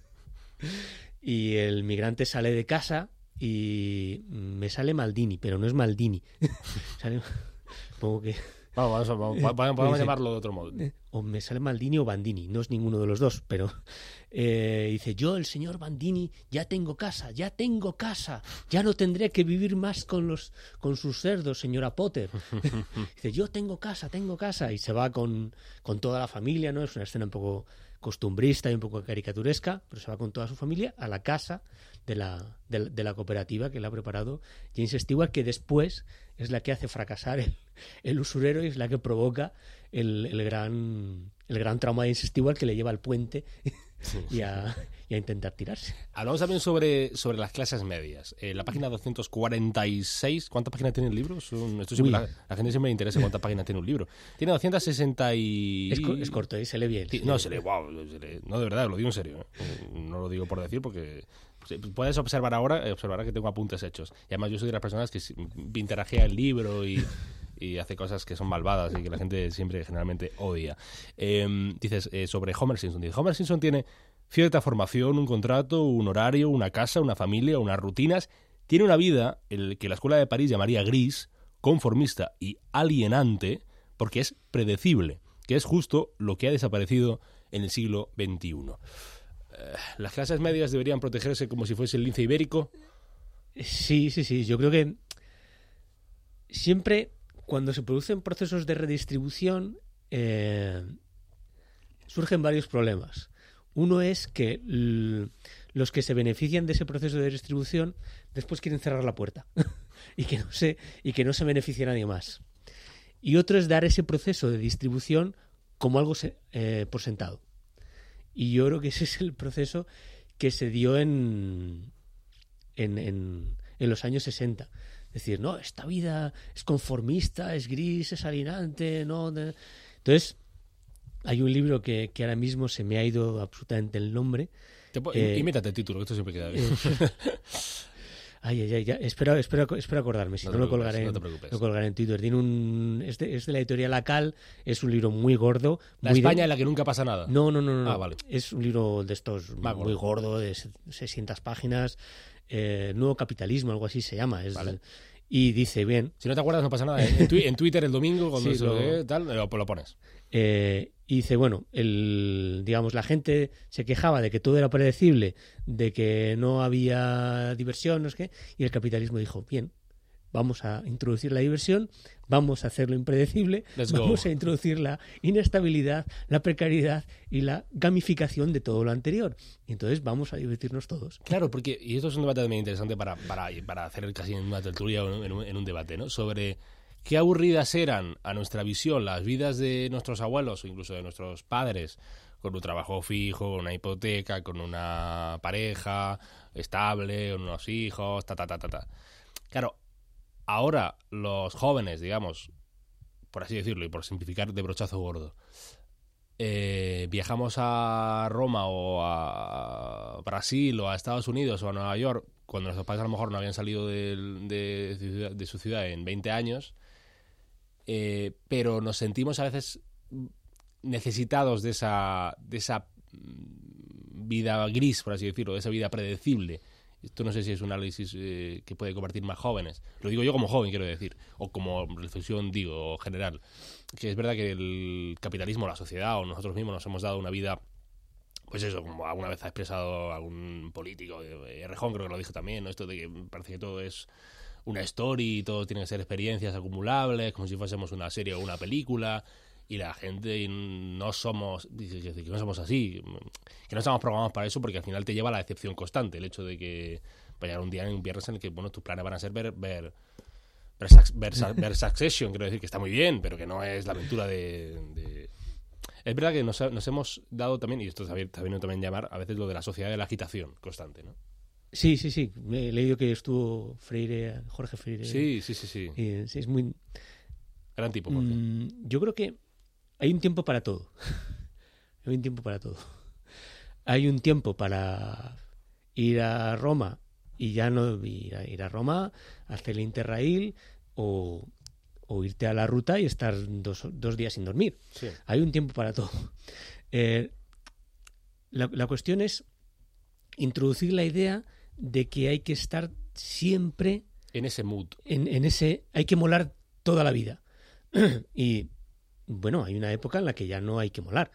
Y el migrante sale de casa y me sale Maldini, pero no es Maldini. Sale, supongo que... Vamos, vamos, vamos, vamos, vamos a llamarlo de otro modo. O me sale Maldini o Bandini, no es ninguno de los dos, pero eh, dice, yo, el señor Bandini, ya tengo casa, ya tengo casa, ya no tendré que vivir más con los con sus cerdos, señora Potter. Dice, yo tengo casa, tengo casa, y se va con, con toda la familia, ¿no? Es una escena un poco costumbrista y un poco caricaturesca, pero se va con toda su familia a la casa de la, de, de la cooperativa que le ha preparado James Stewart, que después es la que hace fracasar el, el usurero y es la que provoca el, el gran el gran trauma de James Stewart, que le lleva al puente sí. y, a, y a intentar tirarse. Hablamos también sobre, sobre las clases medias. Eh, la página doscientos cuarenta y seis, ¿cuántas páginas tiene el libro? Son, esto siempre, la, la gente siempre le interesa cuántas páginas tiene un libro. Tiene doscientos sesenta y... Es, es corto, ¿eh? Se lee bien. Sí, se no, lee se lee, wow, se lee, no, de verdad, lo digo en serio. ¿eh? No lo digo por decir, porque... Puedes observar ahora, observarás que tengo apuntes hechos. Y además yo soy de las personas que pintarajea el libro y, y hace cosas que son malvadas y que la gente siempre generalmente odia. Eh, dices eh, sobre Homer Simpson. Dices, Homer Simpson tiene cierta formación, un contrato, un horario, una casa, una familia, unas rutinas. Tiene una vida el que la escuela de París llamaría gris, conformista y alienante, porque es predecible, que es justo lo que ha desaparecido en el siglo veintiuno. ¿Las clases medias deberían protegerse como si fuese el lince ibérico? Sí, sí, sí. Yo creo que siempre cuando se producen procesos de redistribución eh, surgen varios problemas. Uno es que l- los que se benefician de ese proceso de redistribución después quieren cerrar la puerta y que no se, y que no se beneficie nadie más. Y otro es dar ese proceso de distribución como algo se, eh, por sentado. Y yo creo que ese es el proceso que se dio en, en, en, en los años sesenta. Es decir, no, esta vida es conformista, es gris, es alienante, ¿no? Entonces, hay un libro que, que ahora mismo se me ha ido absolutamente el nombre. Te po- eh, Invéntate el título, que esto siempre queda bien. Eh, Ay, ay, ay, ya. Espero, espero, espero acordarme, si no, no lo colgaré, no en, te preocupes. lo colgaré en Twitter. Tiene un, es, de, es de la editorial Acal, es un libro muy gordo. La muy España de... en la que nunca pasa nada. No, no, no, no. Ah, vale. Es un libro de estos Va, muy gordo. gordo, de seiscientas páginas, eh, Nuevo Capitalismo, algo así se llama. Es, vale. Y dice, bien... Si no te acuerdas no pasa nada. En, tu, en Twitter el domingo, cuando sí, se lo, ve, tal, lo, lo pones. Eh, y dice, bueno, el, digamos, la gente se quejaba de que todo era predecible, de que no había diversión, no sé qué, y el capitalismo dijo, bien, vamos a introducir la diversión, vamos a hacerlo impredecible, Let's vamos go. a introducir la inestabilidad, la precariedad y la gamificación de todo lo anterior. Y entonces vamos a divertirnos todos. Claro, porque, y esto es un debate también interesante para, para, para hacer casi en una tertulia o en un, en un debate, ¿no? Sobre qué aburridas eran, a nuestra visión, las vidas de nuestros abuelos o incluso de nuestros padres, con un trabajo fijo, con una hipoteca, con una pareja estable, con unos hijos, ta, ta, ta, ta, ta. Claro, ahora los jóvenes, digamos, por así decirlo y por simplificar de brochazo gordo, eh, viajamos a Roma o a Brasil o a Estados Unidos o a Nueva York cuando nuestros padres a lo mejor no habían salido de, de, de su ciudad en veinte años, eh, pero nos sentimos a veces necesitados de esa, de esa vida gris, por así decirlo, de esa vida predecible. Esto no sé si es un análisis eh, que puede compartir más jóvenes. Lo digo yo como joven, quiero decir, o como reflexión, digo, general. Que es verdad que el capitalismo, la sociedad o nosotros mismos nos hemos dado una vida, pues eso, como alguna vez ha expresado algún político, eh, Errejón creo que lo dijo también, ¿no? Esto de que parece que todo es una story, todo tiene que ser experiencias acumulables, como si fuésemos una serie o una película. Y la gente no somos, que no somos así, que no estamos programados para eso, porque al final te lleva a la decepción constante, el hecho de que va a llegar un día en un viernes en el que, bueno, tus planes van a ser ver ver, ver, ver, ver Succession, quiero decir que está muy bien, pero que no es la aventura de... de... Es verdad que nos, nos hemos dado también, y esto está bien, está bien también llamar, a veces lo de la sociedad de la agitación constante, ¿no? Sí, sí, sí, he leído que estuvo Freire, Jorge Freire. Sí, sí, sí, sí. Y, sí, es muy... Gran tipo, Jorge. Mm, yo creo que hay un tiempo para todo. Hay un tiempo para todo. Hay un tiempo para ir a Roma y ya no ir a, ir a Roma, hacer el Interrail o, o irte a la ruta y estar dos, dos días sin dormir. Sí. Hay un tiempo para todo. Eh, la, la cuestión es introducir la idea de que hay que estar siempre en ese mood. En, en ese, hay que molar toda la vida. Y bueno, hay una época en la que ya no hay que molar.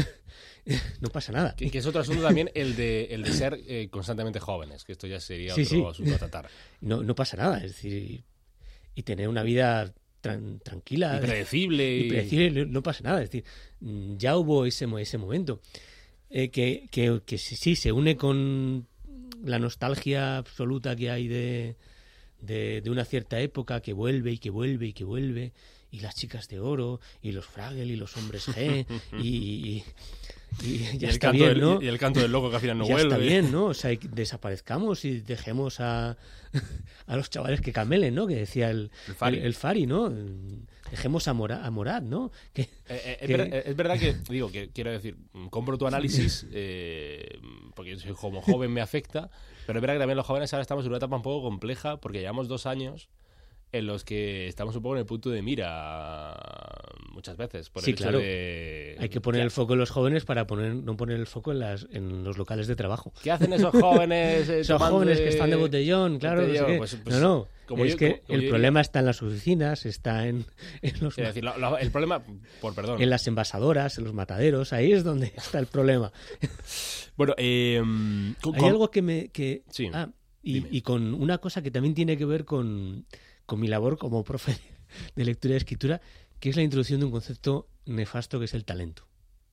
No pasa nada. Que, que es otro asunto también el de, el de ser eh, constantemente jóvenes, que esto ya sería sí, otro sí. asunto a tratar. No, no pasa nada, es decir, y tener una vida tran, tranquila. Y predecible. Y predecible, no pasa nada, es decir, ya hubo ese, ese momento. Eh, que, que, que sí, se une con la nostalgia absoluta que hay de, de, de una cierta época que vuelve y que vuelve y que vuelve. Y las chicas de oro, y los Fraggle, y los hombres G, y, y, y ya y está bien, del, ¿no? Y el canto del loco que al final no ya vuelve. Ya está bien, ¿no? O sea, desaparezcamos y dejemos a, a los chavales que camelen, ¿no? Que decía el, el, Fari. el, el Fari, ¿no? Dejemos a, Mora, a Morad, ¿no? Que, eh, eh, que... Es, verdad, es verdad que, digo, que quiero decir, compro tu análisis, eh, porque soy como joven me afecta, pero es verdad que también los jóvenes ahora estamos en una etapa un poco compleja, porque llevamos dos años en los que estamos un poco en el punto de mira muchas veces. Por sí, el hecho claro. De... Hay que poner el foco en los jóvenes para poner no poner el foco en las en los locales de trabajo. ¿Qué hacen esos jóvenes? Eh, esos jóvenes de... que están de botellón, claro. Botellón, No, sé pues, pues, no, no. Como es yo, que como, el como problema diría... está en las oficinas, está en, en los... Es decir, lo, lo, el problema, por perdón. En las envasadoras, en los mataderos, ahí es donde está el problema. Bueno, eh, con, hay algo que me... Que, sí, ah, y, y con una cosa que también tiene que ver con... con mi labor como profe de lectura y escritura, que es la introducción de un concepto nefasto que es el talento.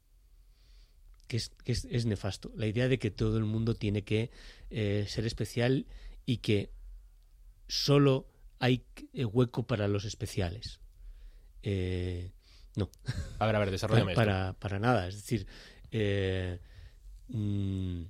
Que es, que es, es nefasto. La idea de que todo el mundo tiene que eh, ser especial y que solo hay hueco para los especiales. Eh, no. A ver, a ver, desarrollame para, esto. Para, para nada. Es decir, eh, mmm,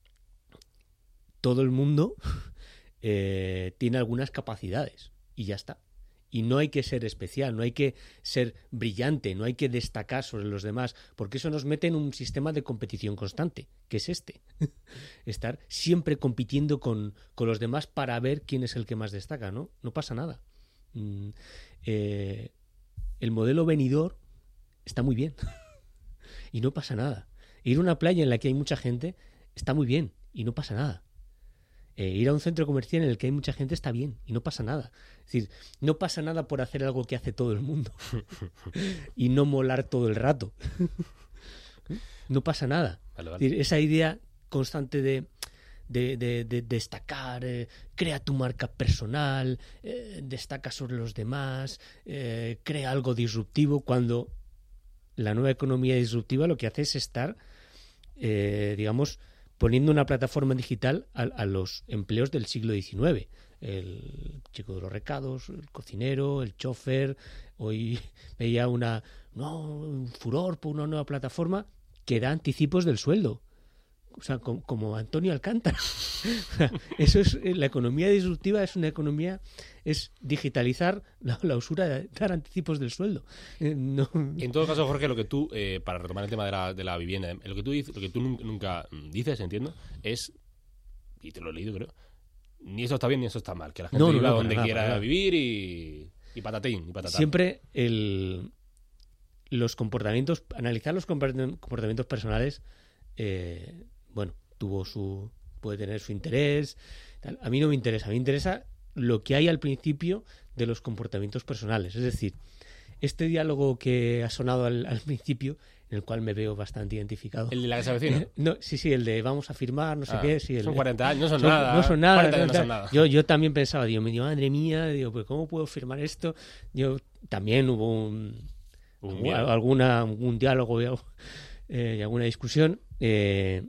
todo el mundo eh, tiene algunas capacidades. Y ya está. Y no hay que ser especial, no hay que ser brillante, no hay que destacar sobre los demás, porque eso nos mete en un sistema de competición constante, que es este. Estar siempre compitiendo con, con los demás para ver quién es el que más destaca, ¿no? No pasa nada. Mm, eh, el modelo venidor está muy bien. Y no pasa nada. Ir a una playa en la que hay mucha gente está muy bien y no pasa nada. Eh, ir a un centro comercial en el que hay mucha gente está bien y no pasa nada. Es decir, no pasa nada por hacer algo que hace todo el mundo y no molar todo el rato. No pasa nada. Vale, vale. Es decir, esa idea constante de, de, de, de destacar, eh, crea tu marca personal, eh, destaca sobre los demás, eh, crea algo disruptivo, cuando la nueva economía disruptiva lo que hace es estar, eh, digamos, poniendo una plataforma digital a, a los empleos del siglo diecinueve. El chico de los recados, el cocinero, el chofer. Hoy veía una no, un furor por una nueva plataforma que da anticipos del sueldo. O sea, como, como Antonio Alcántara. Eso es, la economía disruptiva es una economía, es digitalizar la, la usura de dar anticipos del sueldo. Eh, no. En todo caso, Jorge, lo que tú, eh, para retomar el tema de la, de la vivienda, lo que tú dices, lo que tú nunca dices, entiendo, es, y te lo he leído, creo, ni eso está bien ni eso está mal, que la gente no, no, viva no, donde nada, quiera nada. vivir y, y patatín, y patatán. Siempre el, los comportamientos, analizar los comportamientos personales, eh, bueno, tuvo su, puede tener su interés. Tal. A mí no me interesa, a mí me interesa lo que hay al principio de los comportamientos personales. Es decir, este diálogo que ha sonado al, al principio, en el cual me veo bastante identificado. ¿El de la casa vecina? No, sí, sí, el de vamos a firmar, no sé ah, qué. Sí, el son de, cuarenta años, no son, son nada. No son nada. cuarenta años no, no son nada. Yo, yo también pensaba, digo, madre mía, digo, pues ¿cómo puedo firmar esto? Yo también hubo un, un alguna, algún diálogo y, eh, y alguna discusión. Eh,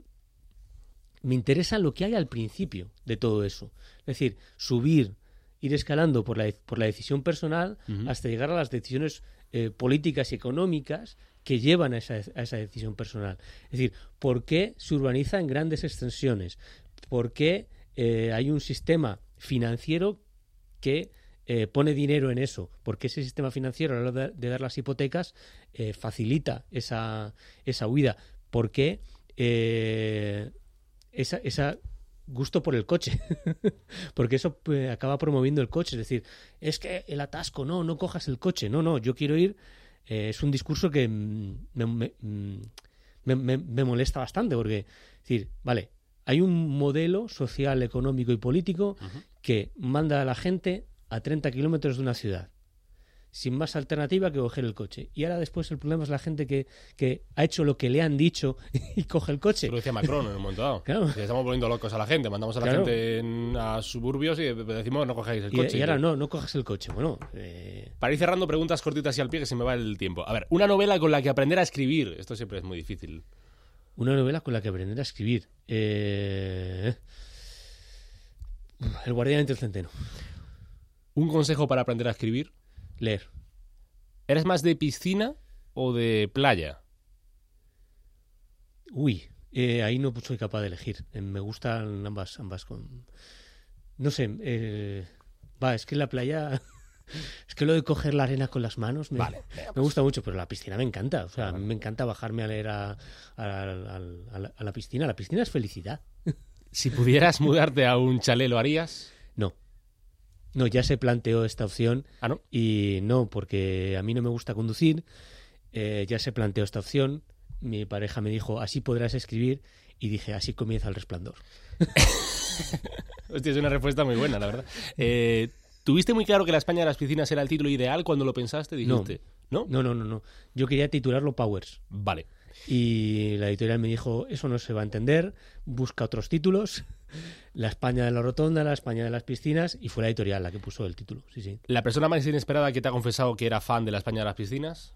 me interesa lo que hay al principio de todo eso. Es decir, subir, ir escalando por la, por la decisión personal uh-huh. hasta llegar a las decisiones eh, políticas y económicas que llevan a esa, a esa decisión personal. Es decir, ¿por qué se urbaniza en grandes extensiones? ¿Por qué eh, hay un sistema financiero que eh, pone dinero en eso? ¿Por qué ese sistema financiero, a la hora de, de dar las hipotecas, eh, facilita esa, esa huida? ¿Por qué eh, esa, esa gusto por el coche? Porque eso pues, acaba promoviendo el coche. Es decir, es que el atasco, no, no cojas el coche. No, no, yo quiero ir... Eh, es un discurso que me, me, me, me, me molesta bastante porque, es decir, vale, hay un modelo social, económico y político uh-huh. que manda a la gente a treinta kilómetros de una ciudad sin más alternativa que coger el coche. Y ahora después el problema es la gente que, que ha hecho lo que le han dicho y coge el coche. Lo decía Macron en un momento dado. Claro. Si estamos poniendo locos a la gente, mandamos a la claro. gente en, a suburbios y decimos no cojáis el coche. Y, y ahora no, no cojas el coche. Bueno, eh... Para ir cerrando, preguntas cortitas y al pie que se me va el tiempo. A ver, una novela con la que aprender a escribir. Esto siempre es muy difícil. Una novela con la que aprender a escribir. Eh... El guardián entre el centeno. ¿Un consejo para aprender a escribir? Leer. ¿Eres más de piscina o de playa? Uy, eh, ahí no soy capaz de elegir. Eh, me gustan ambas, ambas con... No sé, eh... va, es que la playa... es que lo de coger la arena con las manos me, vale, me gusta mucho, pero la piscina me encanta. O sea, a mí me encanta bajarme a leer a, a, a, a, la, a la piscina. La piscina es felicidad. Si pudieras mudarte a un chalet, ¿lo harías? No. No, ya se planteó esta opción. ¿Ah, no? Y no, porque a mí no me gusta conducir. Eh, ya se planteó esta opción. Mi pareja me dijo, así podrás escribir. Y dije, así comienza El Resplandor. Hostia, es una respuesta muy buena, la verdad. Eh, ¿Tuviste muy claro que La España de las piscinas era el título ideal cuando lo pensaste? Dijiste, no, no, no, no, no. Yo quería titularlo Powers. Vale. Y la editorial me dijo, eso no se va a entender, busca otros títulos. La España de la Rotonda, La España de las piscinas, y fue la editorial la que puso el título. Sí, sí. ¿La persona más inesperada que te ha confesado que era fan de La España de las piscinas?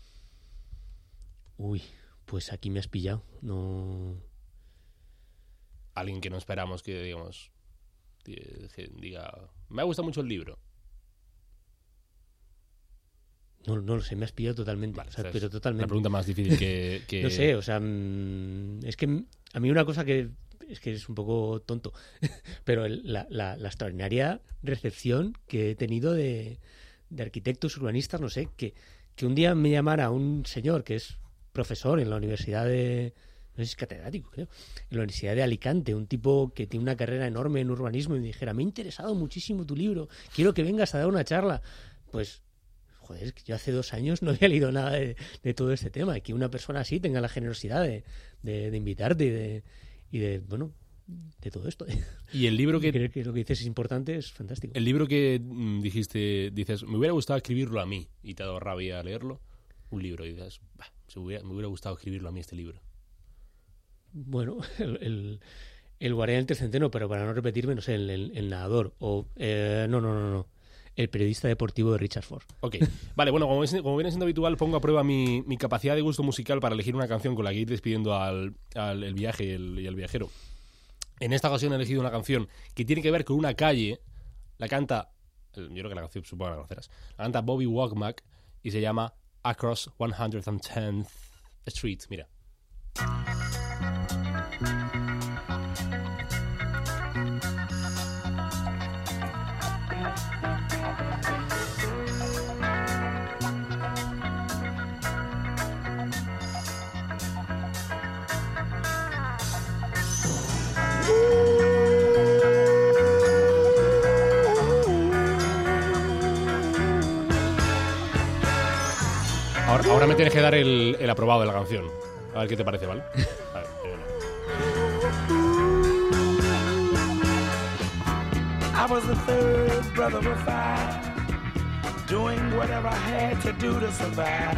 Uy, pues aquí me has pillado. No. Alguien que no esperamos que, digamos, que diga, me ha gustado mucho el libro. No, no lo sé, me has pillado totalmente. Vale, o sea, o sea, pero totalmente. La pregunta más difícil que, que... No sé, o sea, mmm, es que a mí una cosa que es que es un poco tonto, pero el, la, la, la extraordinaria recepción que he tenido de, de arquitectos, urbanistas, no sé, que, que un día me llamara un señor que es profesor en la Universidad de... no sé si es catedrático, creo, en la Universidad de Alicante, un tipo que tiene una carrera enorme en urbanismo, y me dijera, me ha interesado muchísimo tu libro, quiero que vengas a dar una charla. Pues... joder, es que yo hace dos años no había leído nada de, de todo este tema, y que una persona así tenga la generosidad de, de, de invitarte y de, y de, bueno, de todo esto. Y el libro que... Creo que lo que dices es importante, es fantástico. El libro que mmm, dijiste, dices, me hubiera gustado escribirlo a mí, y te ha dado rabia leerlo, un libro, y dices, bah, me, hubiera, me hubiera gustado escribirlo a mí este libro. Bueno, el, el, El guardián del Tricenteno, pero para no repetirme, no sé, el, el, el nadador. O, eh, no, no, no, no. El periodista deportivo de Richard Ford. Ok. Vale, bueno, como, es, como viene siendo habitual, pongo a prueba mi, mi capacidad de gusto musical para elegir una canción con la que ir despidiendo al, al el viaje y el, y el viajero. En esta ocasión he elegido una canción que tiene que ver con una calle. La canta, yo creo que la canción supongo que la conocerás. La canta Bobby Womack y se llama Across one hundred tenth Street. Mira. Ahora, ahora me tienes que dar el, el aprobado de la canción. A ver qué te parece, ¿vale? A ver, I was the third brother of five, doing whatever I had to do to survive.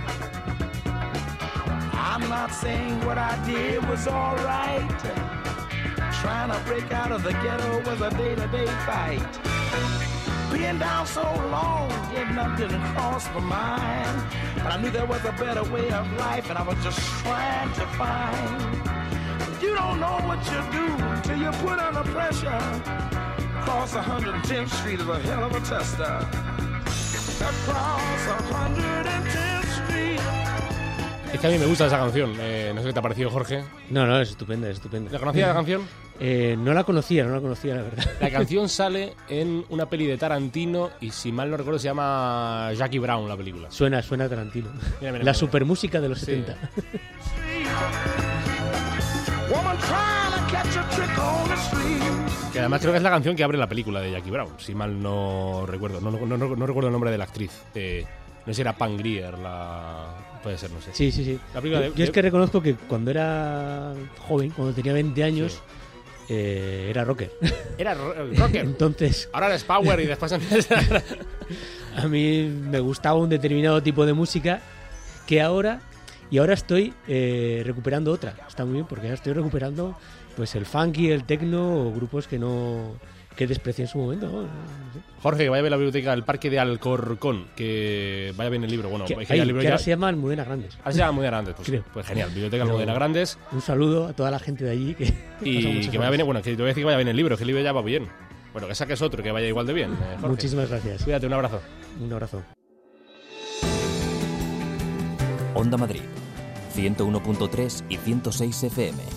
I'm not saying what I did was all right. Trying to break out of the ghetto was a day-to-day fight. Being down so long, getting up didn't cross my mind. But I knew there was a better way of life, and I was just trying to find. You don't know what you do till you put under pressure. Across one hundred tenth Street is a hell of a tester. Across one hundred tenth Street. Es que a mí me gusta esa canción. Eh, no sé qué te ha parecido, Jorge. No, no, es estupenda, es estupenda. ¿La conocías la canción? Eh, no la conocía, no la conocía, la verdad. La canción sale en una peli de Tarantino y, si mal no recuerdo, se llama Jackie Brown, la película. Suena, suena a Tarantino. Mira, mira, la mira. supermúsica de los Sí. setenta. Que además creo que es la canción que abre la película de Jackie Brown, si mal no recuerdo. No, no, no, no recuerdo el nombre de la actriz. Eh, no sé si era Pam Grier, la... puede ser, no sé. Sí, sí, sí. La película yo, de- yo es de- que reconozco que cuando era joven, cuando tenía veinte años, eh, era rocker. Era ro- rocker. Entonces, Ahora eres power y después... a mí me gustaba un determinado tipo de música que ahora... Y ahora estoy eh, recuperando otra. Está muy bien, porque ahora estoy recuperando pues el funky, el techno o grupos que no que desprecié en su momento. ¿no? No sé. Jorge, que vaya a ver la biblioteca del Parque de Alcorcón, que vaya bien el libro. Bueno, Que, es que hay- ya el libro que ya... ahora se llaman Almudena Grandes. Ahora se llama Almudena Grandes, pues, Creo. pues genial, Biblioteca Pero Almudena Grandes. Un saludo a toda la gente de allí que Y pasa muchas que vaya horas. bien, bueno, que te voy a decir que vaya bien el libro, que el libro ya va bien. Bueno, que saques otro, que vaya igual de bien. eh, Jorge. Muchísimas gracias. Cuídate, un abrazo. Un abrazo. Onda Madrid, ciento uno punto tres y ciento seis F M.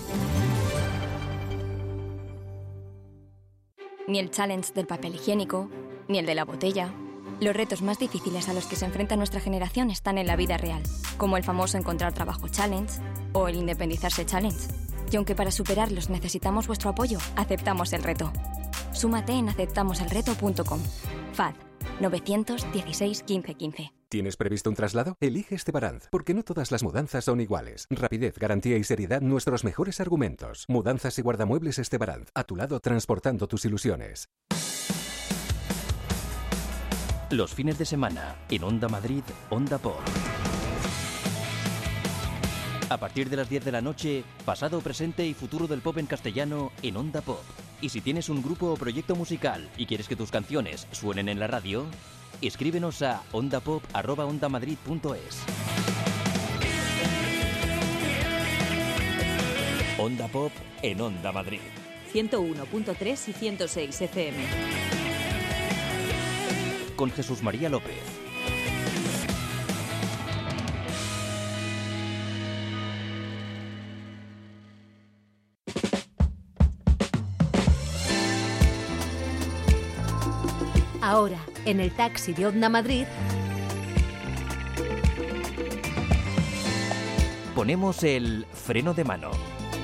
Ni el challenge del papel higiénico, ni el de la botella. Los retos más difíciles a los que se enfrenta nuestra generación están en la vida real, como el famoso encontrar trabajo challenge o el independizarse challenge. Y aunque para superarlos necesitamos vuestro apoyo, aceptamos el reto. Súmate en aceptamos el reto punto com. F A D novecientos dieciséis quince quince. ¿Tienes previsto un traslado? Elige Estebaranz, porque no todas las mudanzas son iguales. Rapidez, garantía y seriedad, nuestros mejores argumentos. Mudanzas y guardamuebles Estebaranz, a tu lado transportando tus ilusiones. Los fines de semana, en Onda Madrid, Onda Pop. A partir de las diez de la noche, pasado, presente y futuro del pop en castellano en Onda Pop. Y si tienes un grupo o proyecto musical y quieres que tus canciones suenen en la radio, escríbenos a ondapop arroba ondamadrid punto es. Onda Pop en Onda Madrid. ciento uno punto tres y ciento seis F M. Con Jesús María López. Ahora, en el taxi de Onda Madrid, Ponemos el freno de mano.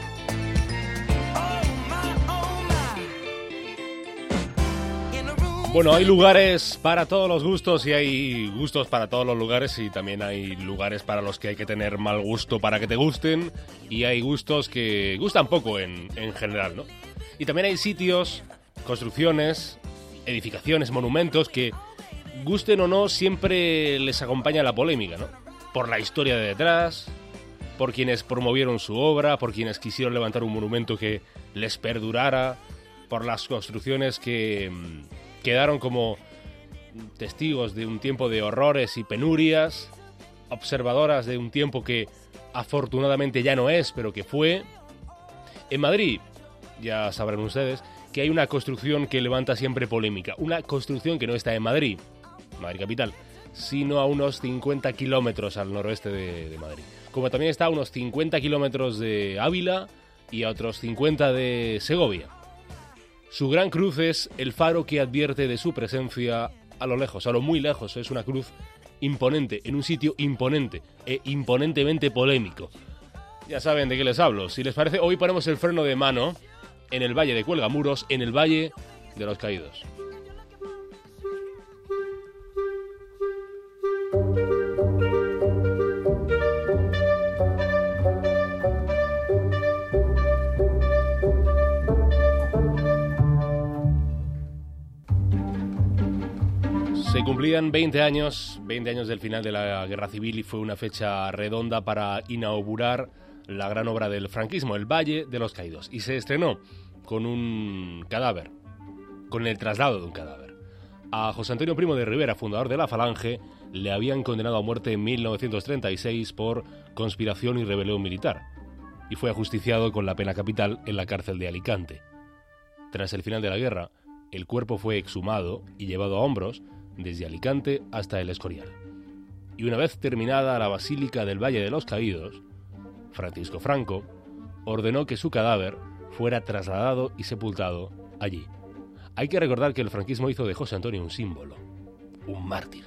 Bueno, hay lugares para todos los gustos y hay gustos para todos los lugares, y también hay lugares para los que hay que tener mal gusto para que te gusten, y hay gustos que gustan poco en, en general, ¿no? Y también hay sitios, construcciones, edificaciones, monumentos que, gusten o no, siempre les acompaña la polémica, ¿no? Por la historia de detrás, por quienes promovieron su obra, por quienes quisieron levantar un monumento que les perdurara, por las construcciones que mmm, quedaron como testigos de un tiempo de horrores y penurias, observadoras de un tiempo que afortunadamente ya no es, pero que fue. En Madrid, ya sabrán ustedes, que hay una construcción que levanta siempre polémica. Una construcción que no está en Madrid, Madrid capital, sino a unos cincuenta kilómetros al noroeste de, de Madrid. Como también está a unos cincuenta kilómetros de Ávila y a otros cincuenta de Segovia. Su gran cruz es el faro que advierte de su presencia a lo lejos, a lo muy lejos. Es una cruz imponente, en un sitio imponente e imponentemente polémico. Ya saben de qué les hablo. Si les parece, hoy ponemos el freno de mano en el Valle de Cuelgamuros, en el Valle de los Caídos. Se cumplían veinte años, veinte años del final de la Guerra Civil y fue una fecha redonda para inaugurar la gran obra del franquismo, el Valle de los Caídos. Y se estrenó con un cadáver, con el traslado de un cadáver. A José Antonio Primo de Rivera, fundador de la Falange, le habían condenado a muerte en mil novecientos treinta y seis por conspiración y rebelión militar. Y fue ajusticiado con la pena capital en la cárcel de Alicante. Tras el final de la guerra, el cuerpo fue exhumado y llevado a hombros desde Alicante hasta el Escorial. Y una vez terminada la Basílica del Valle de los Caídos, Francisco Franco ordenó que su cadáver fuera trasladado y sepultado allí. Hay que recordar que el franquismo hizo de José Antonio un símbolo, un mártir.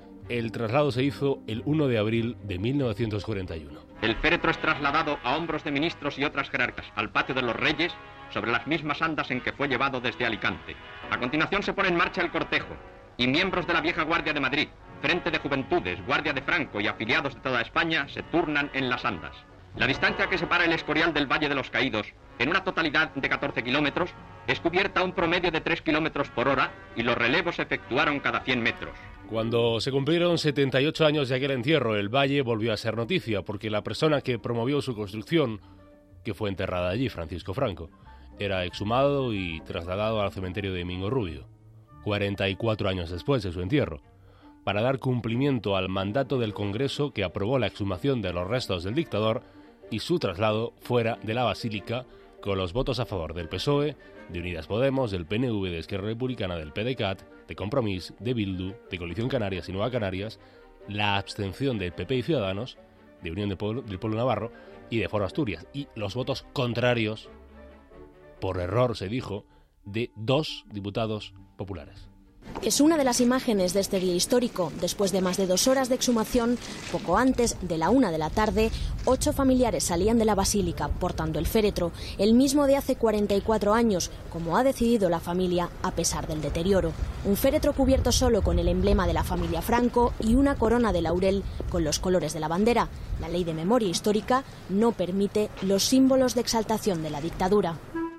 El traslado se hizo el primero de abril de mil novecientos cuarenta y uno. El féretro es trasladado a hombros de ministros y otras jerarcas al patio de los Reyes, sobre las mismas andas en que fue llevado desde Alicante. A continuación se pone en marcha el cortejo, y miembros de la vieja Guardia de Madrid, Frente de Juventudes, Guardia de Franco y afiliados de toda España se turnan en las andas. La distancia que separa el Escorial del Valle de los Caídos, en una totalidad de catorce kilómetros, es cubierta a un promedio de tres kilómetros por hora y los relevos se efectuaron cada cien metros. Cuando se cumplieron setenta y ocho años de aquel entierro, el Valle volvió a ser noticia, porque la persona que promovió su construcción, que fue enterrada allí, Francisco Franco, era exhumado y trasladado al cementerio de Mingo Rubio, cuarenta y cuatro años después de su entierro, para dar cumplimiento al mandato del Congreso que aprobó la exhumación de los restos del dictador y su traslado fuera de la Basílica, con los votos a favor del P S O E, de Unidas Podemos, del P N V, de Esquerra Republicana, del PDeCAT, de Compromís, de Bildu, de Coalición Canarias y Nueva Canarias, la abstención del P P y Ciudadanos, de Unión de Pueblo, del Pueblo Navarro y de Foro Asturias, y los votos contrarios, por error se dijo, de dos diputados populares. Es una de las imágenes de este día histórico. Después de más de dos horas de exhumación, poco antes de la una de la tarde, ocho familiares salían de la basílica portando el féretro, el mismo de hace cuarenta y cuatro años, como ha decidido la familia a pesar del deterioro. Un féretro cubierto solo con el emblema de la familia Franco y una corona de laurel con los colores de la bandera. La ley de memoria histórica no permite los símbolos de exaltación de la dictadura.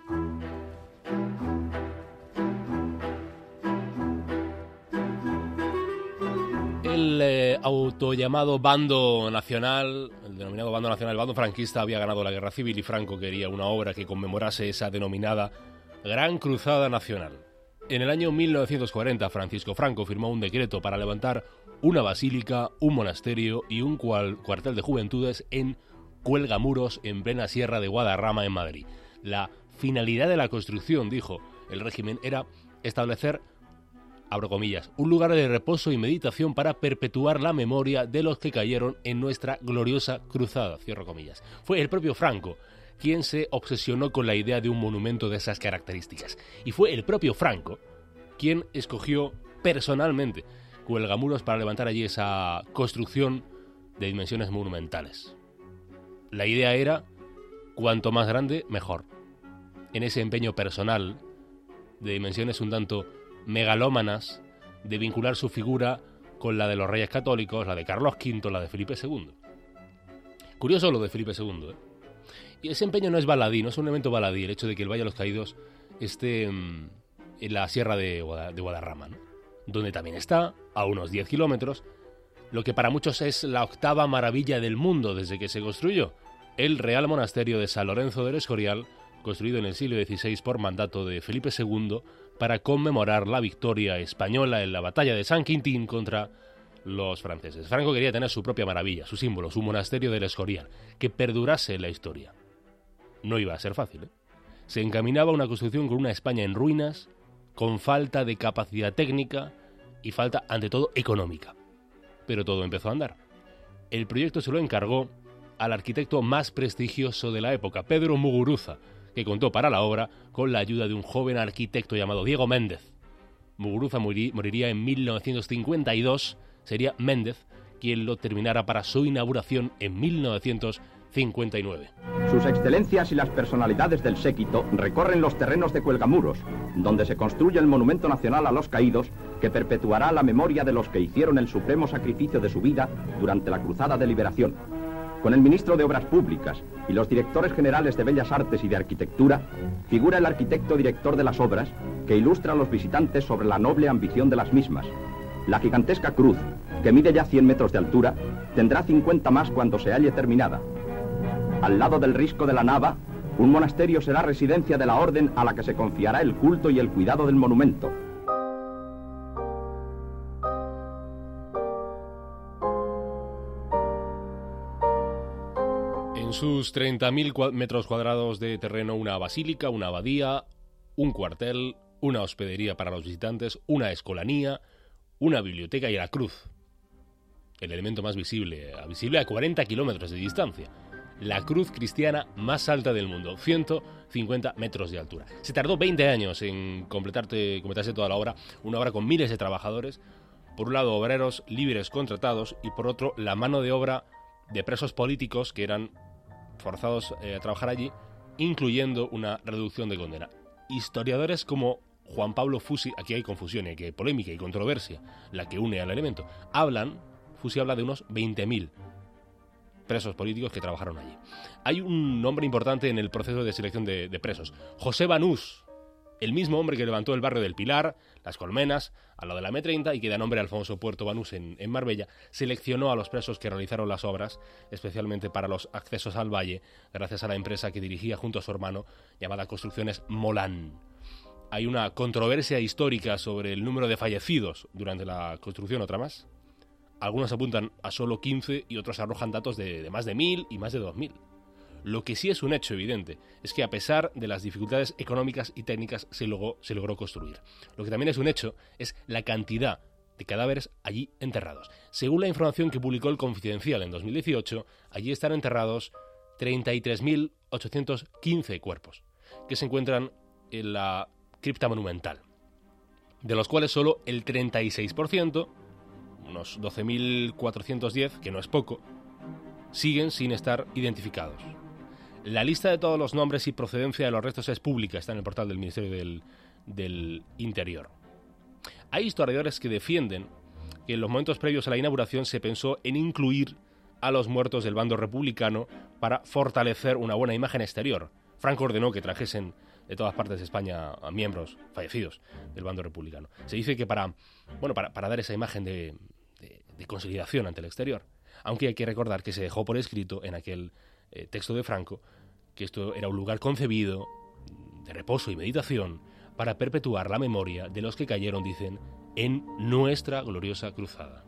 El eh, autollamado bando nacional, el denominado bando nacional, el bando franquista, había ganado la guerra civil y Franco quería una obra que conmemorase esa denominada Gran Cruzada Nacional. En el año mil novecientos cuarenta, Francisco Franco firmó un decreto para levantar una basílica, un monasterio y un cual, cuartel de juventudes en Cuelgamuros, en plena sierra de Guadarrama, en Madrid. La finalidad de la construcción, dijo el régimen, era establecer, abro comillas, un lugar de reposo y meditación para perpetuar la memoria de los que cayeron en nuestra gloriosa cruzada, cierro comillas. Fue el propio Franco quien se obsesionó con la idea de un monumento de esas características. Y fue el propio Franco quien escogió personalmente Cuelgamuros para levantar allí esa construcción de dimensiones monumentales. La idea era, cuanto más grande, mejor. En ese empeño personal, de dimensiones un tanto megalómanas, de vincular su figura con la de los reyes católicos, la de Carlos quinto, la de Felipe segundo. Curioso lo de Felipe segundo, ¿eh? Y ese empeño no es baladí, no es un elemento baladí, el hecho de que el Valle de los Caídos esté en la sierra de, Guada, de Guadarrama, ¿no? Donde también está, a unos diez kilómetros, lo que para muchos es la octava maravilla del mundo desde que se construyó, el Real Monasterio de San Lorenzo del Escorial, construido en el siglo dieciséis por mandato de Felipe segundo, para conmemorar la victoria española en la batalla de San Quintín contra los franceses. Franco quería tener su propia maravilla, su símbolo, su monasterio del Escorial, que perdurase en la historia. No iba a ser fácil, ¿eh? Se encaminaba a una construcción con una España en ruinas, con falta de capacidad técnica y falta, ante todo, económica. Pero todo empezó a andar. El proyecto se lo encargó al arquitecto más prestigioso de la época, Pedro Muguruza, que contó para la obra con la ayuda de un joven arquitecto llamado Diego Méndez. Muguruza moriría en mil novecientos cincuenta y dos, sería Méndez quien lo terminara para su inauguración en mil novecientos cincuenta y nueve. Sus excelencias y las personalidades del séquito recorren los terrenos de Cuelgamuros, donde se construye el Monumento Nacional a los Caídos, que perpetuará la memoria de los que hicieron el supremo sacrificio de su vida durante la Cruzada de Liberación. Con el ministro de Obras Públicas y los directores generales de Bellas Artes y de Arquitectura, figura el arquitecto director de las obras, que ilustra a los visitantes sobre la noble ambición de las mismas. La gigantesca cruz, que mide ya cien metros de altura, tendrá cincuenta más cuando se halle terminada. Al lado del risco de la nava, un monasterio será residencia de la orden a la que se confiará el culto y el cuidado del monumento. En sus treinta mil metros cuadrados de terreno, una basílica, una abadía, un cuartel, una hospedería para los visitantes, una escolanía, una biblioteca y la cruz. El elemento más visible, visible a cuarenta kilómetros de distancia. La cruz cristiana más alta del mundo, ciento cincuenta metros de altura. Se tardó veinte años en completarte, completarse toda la obra, una obra con miles de trabajadores, por un lado obreros libres contratados y por otro la mano de obra de presos políticos que eran forzados eh, a trabajar allí, incluyendo una reducción de condena. Historiadores como Juan Pablo Fusi, aquí hay confusión, aquí hay polémica y controversia, la que une al elemento, hablan, Fusi habla de unos veinte mil presos políticos que trabajaron allí. Hay un nombre importante en el proceso de selección de, de presos, José Banús, el mismo hombre que levantó el barrio del Pilar, Las Colmenas, al lado de la eme treinta y que da nombre a Alfonso Puerto Banús en, en Marbella, seleccionó a los presos que realizaron las obras, especialmente para los accesos al valle, gracias a la empresa que dirigía junto a su hermano, llamada Construcciones Molán. Hay una controversia histórica sobre el número de fallecidos durante la construcción, otra más. Algunos apuntan a solo quince y otros arrojan datos de, de más de mil y más de dos mil. Lo que sí es un hecho evidente es que a pesar de las dificultades económicas y técnicas se logró, se logró construir. Lo que también es un hecho es la cantidad de cadáveres allí enterrados. Según la información que publicó el Confidencial en dos mil dieciocho, allí están enterrados treinta y tres mil ochocientos quince cuerpos, que se encuentran en la cripta monumental, de los cuales solo el treinta y seis por ciento, unos doce mil cuatrocientos diez, que no es poco, siguen sin estar identificados. La lista de todos los nombres y procedencia de los restos es pública, está en el portal del Ministerio del, del Interior. Hay historiadores que defienden que en los momentos previos a la inauguración se pensó en incluir a los muertos del bando republicano para fortalecer una buena imagen exterior. Franco ordenó que trajesen de todas partes de España a miembros fallecidos del bando republicano. Se dice que para, bueno, para, para dar esa imagen de, de, de consolidación ante el exterior. Aunque hay que recordar que se dejó por escrito en aquel eh, texto de Franco que esto era un lugar concebido de reposo y meditación para perpetuar la memoria de los que cayeron, dicen, en nuestra gloriosa cruzada.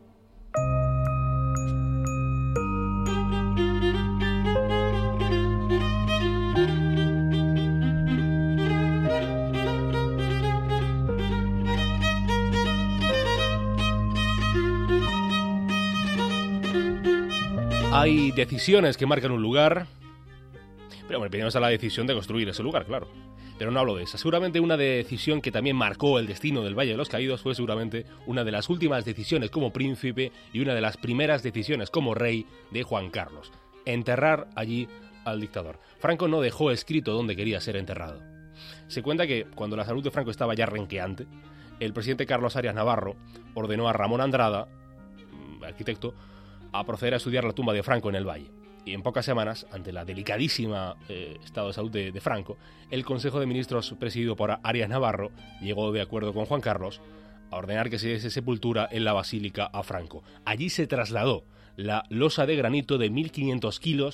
Hay decisiones que marcan un lugar, pero bueno, primero está la decisión de construir ese lugar, claro. Pero no hablo de esa. Seguramente una decisión que también marcó el destino del Valle de los Caídos fue seguramente una de las últimas decisiones como príncipe y una de las primeras decisiones como rey de Juan Carlos. Enterrar allí al dictador. Franco no dejó escrito dónde quería ser enterrado. Se cuenta que cuando la salud de Franco estaba ya renqueante, el presidente Carlos Arias Navarro ordenó a Ramón Andrada, arquitecto, a proceder a estudiar la tumba de Franco en el Valle. Y en pocas semanas, ante la delicadísima eh, estado de salud de, de Franco, el Consejo de Ministros presidido por Arias Navarro llegó de acuerdo con Juan Carlos a ordenar que se diese sepultura en la Basílica a Franco. Allí se trasladó la losa de granito de mil quinientos kilos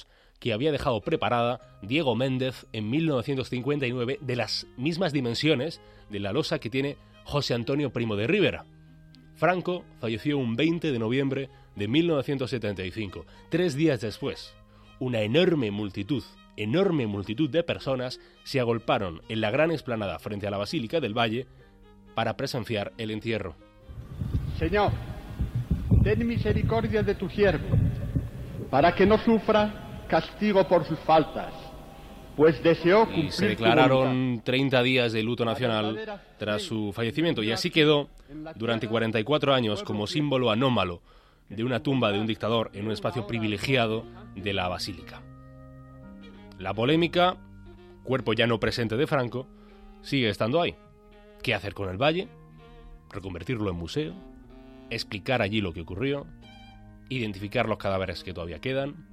que había dejado preparada Diego Méndez en mil novecientos cincuenta y nueve, de las mismas dimensiones de la losa que tiene José Antonio Primo de Rivera. Franco falleció un veinte de noviembre de mil novecientos setenta y cinco. Tres días después, una enorme multitud, enorme multitud de personas se agolparon en la gran explanada frente a la Basílica del Valle para presenciar el entierro. Señor, ten misericordia de tu siervo, para que no sufra castigo por sus faltas, pues deseó cumplir. Y se declararon treinta días de luto nacional tras su fallecimiento, y así quedó durante cuarenta y cuatro años como símbolo anómalo de una tumba de un dictador en un espacio privilegiado de la Basílica. La polémica, cuerpo ya no presente de Franco, sigue estando ahí. ¿Qué hacer con el Valle? ¿Reconvertirlo en museo? ¿Explicar allí lo que ocurrió? ¿Identificar los cadáveres que todavía quedan?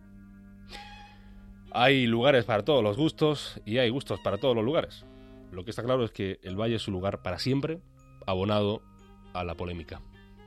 Hay lugares para todos los gustos y hay gustos para todos los lugares. Lo que está claro es que el Valle es su lugar para siempre, abonado a la polémica.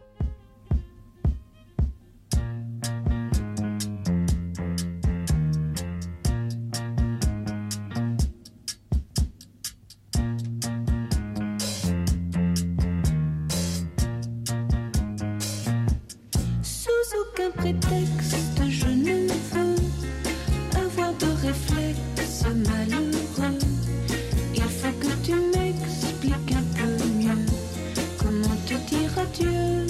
Prétexte, je ne veux avoir de réflexe malheureux. Il faut que tu m'expliques un peu mieux comment te dire adieu.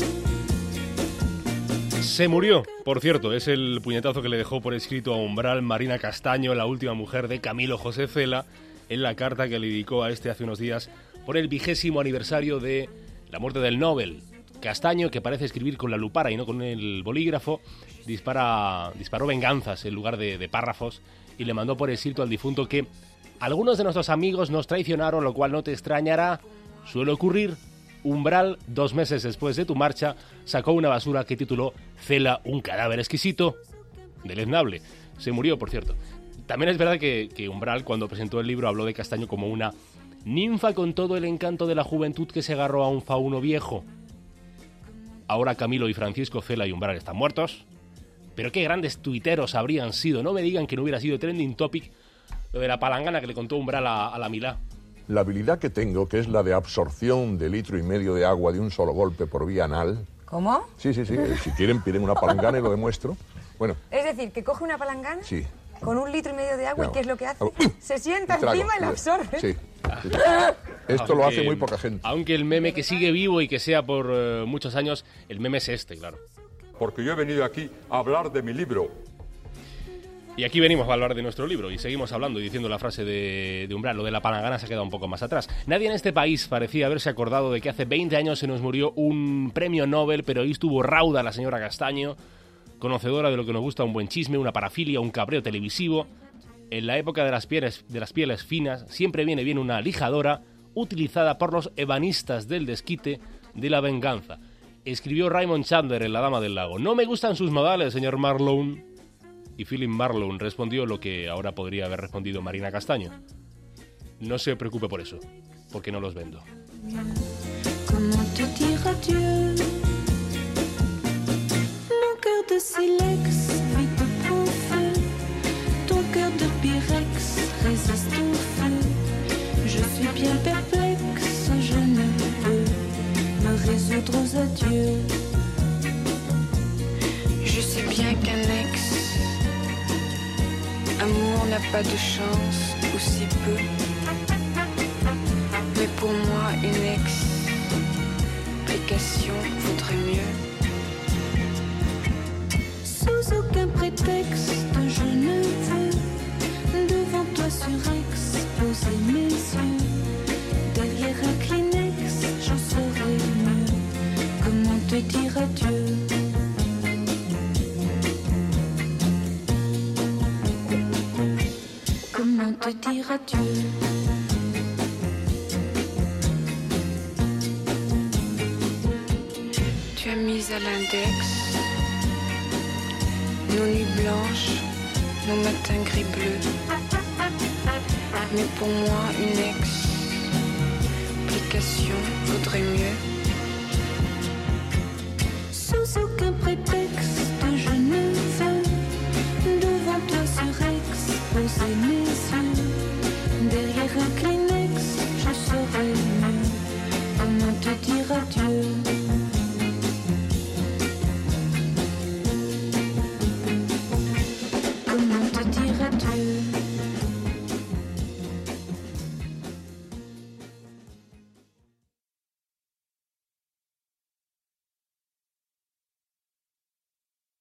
Se murió, por cierto, es el puñetazo que le dejó por escrito a Umbral Marina Castaño, la última mujer de Camilo José Cela, en la carta que le dedicó a este hace unos días por el vigésimo aniversario de la muerte del Nobel. Castaño, que parece escribir con la lupara y no con el bolígrafo, dispara, disparó venganzas en lugar de, de párrafos y le mandó por escrito al difunto que algunos de nuestros amigos nos traicionaron, lo cual no te extrañará, suele ocurrir. Umbral, dos meses después de tu marcha, sacó una basura que tituló Cela, un cadáver exquisito, deleznable. Se murió, por cierto. También es verdad que, que Umbral, cuando presentó el libro, habló de Castaño como una ninfa con todo el encanto de la juventud que se agarró a un fauno viejo. Ahora Camilo y Francisco Cela y Umbral están muertos. Pero qué grandes tuiteros habrían sido. No me digan que no hubiera sido trending topic lo de la palangana que le contó Umbral a, a la Milá. La habilidad que tengo, que es la de absorción de litro y medio de agua de un solo golpe por vía anal. ¿Cómo? Sí, sí, sí. Si quieren, piden una palangana y lo demuestro. Bueno. Es decir, que coge una palangana sí. con un litro y medio de agua, claro. ¿Y qué es lo que hace? Se sienta trago, encima y la absorbe. Sí. sí. Esto aunque, lo hace muy poca gente. Aunque el meme que sigue vivo y que sea por uh, muchos años, el meme es este, claro. Porque yo he venido aquí a hablar de mi libro. Y aquí venimos a hablar de nuestro libro y seguimos hablando y diciendo la frase de, de Umbral. Lo de la palangana se ha quedado un poco más atrás. Nadie en este país parecía haberse acordado de que hace veinte años se nos murió un premio Nobel, pero ahí estuvo rauda la señora Castaño, conocedora de lo que nos gusta un buen chisme, una parafilia, un cabreo televisivo. En la época de las pieles, de las pieles finas siempre viene bien una lijadora utilizada por los ebanistas del desquite, de la venganza. Escribió Raymond Chandler en La Dama del Lago: no me gustan sus modales, señor Marlowe. Y Philip Marlowe respondió lo que ahora podría haber respondido Marina Castaño: no se preocupe por eso, porque no los vendo. De silex, vite pour feu. Ton cœur de pyrex résiste au feu. Je suis bien perplexe, je ne peux me résoudre aux adieux. Je sais bien qu'un ex amour n'a pas de chance, ou si peu. Mais pour moi, une explication vaudrait mieux. Sans aucun prétexte, je ne veux devant toi surex poser mes yeux. Derrière un Kleenex, j'en saurais mieux comment te dire adieu. Comment te dire adieu. Tu as mis à l'index nos nuits blanches, nos matins gris-bleus. Mais pour moi, une explication vaudrait mieux.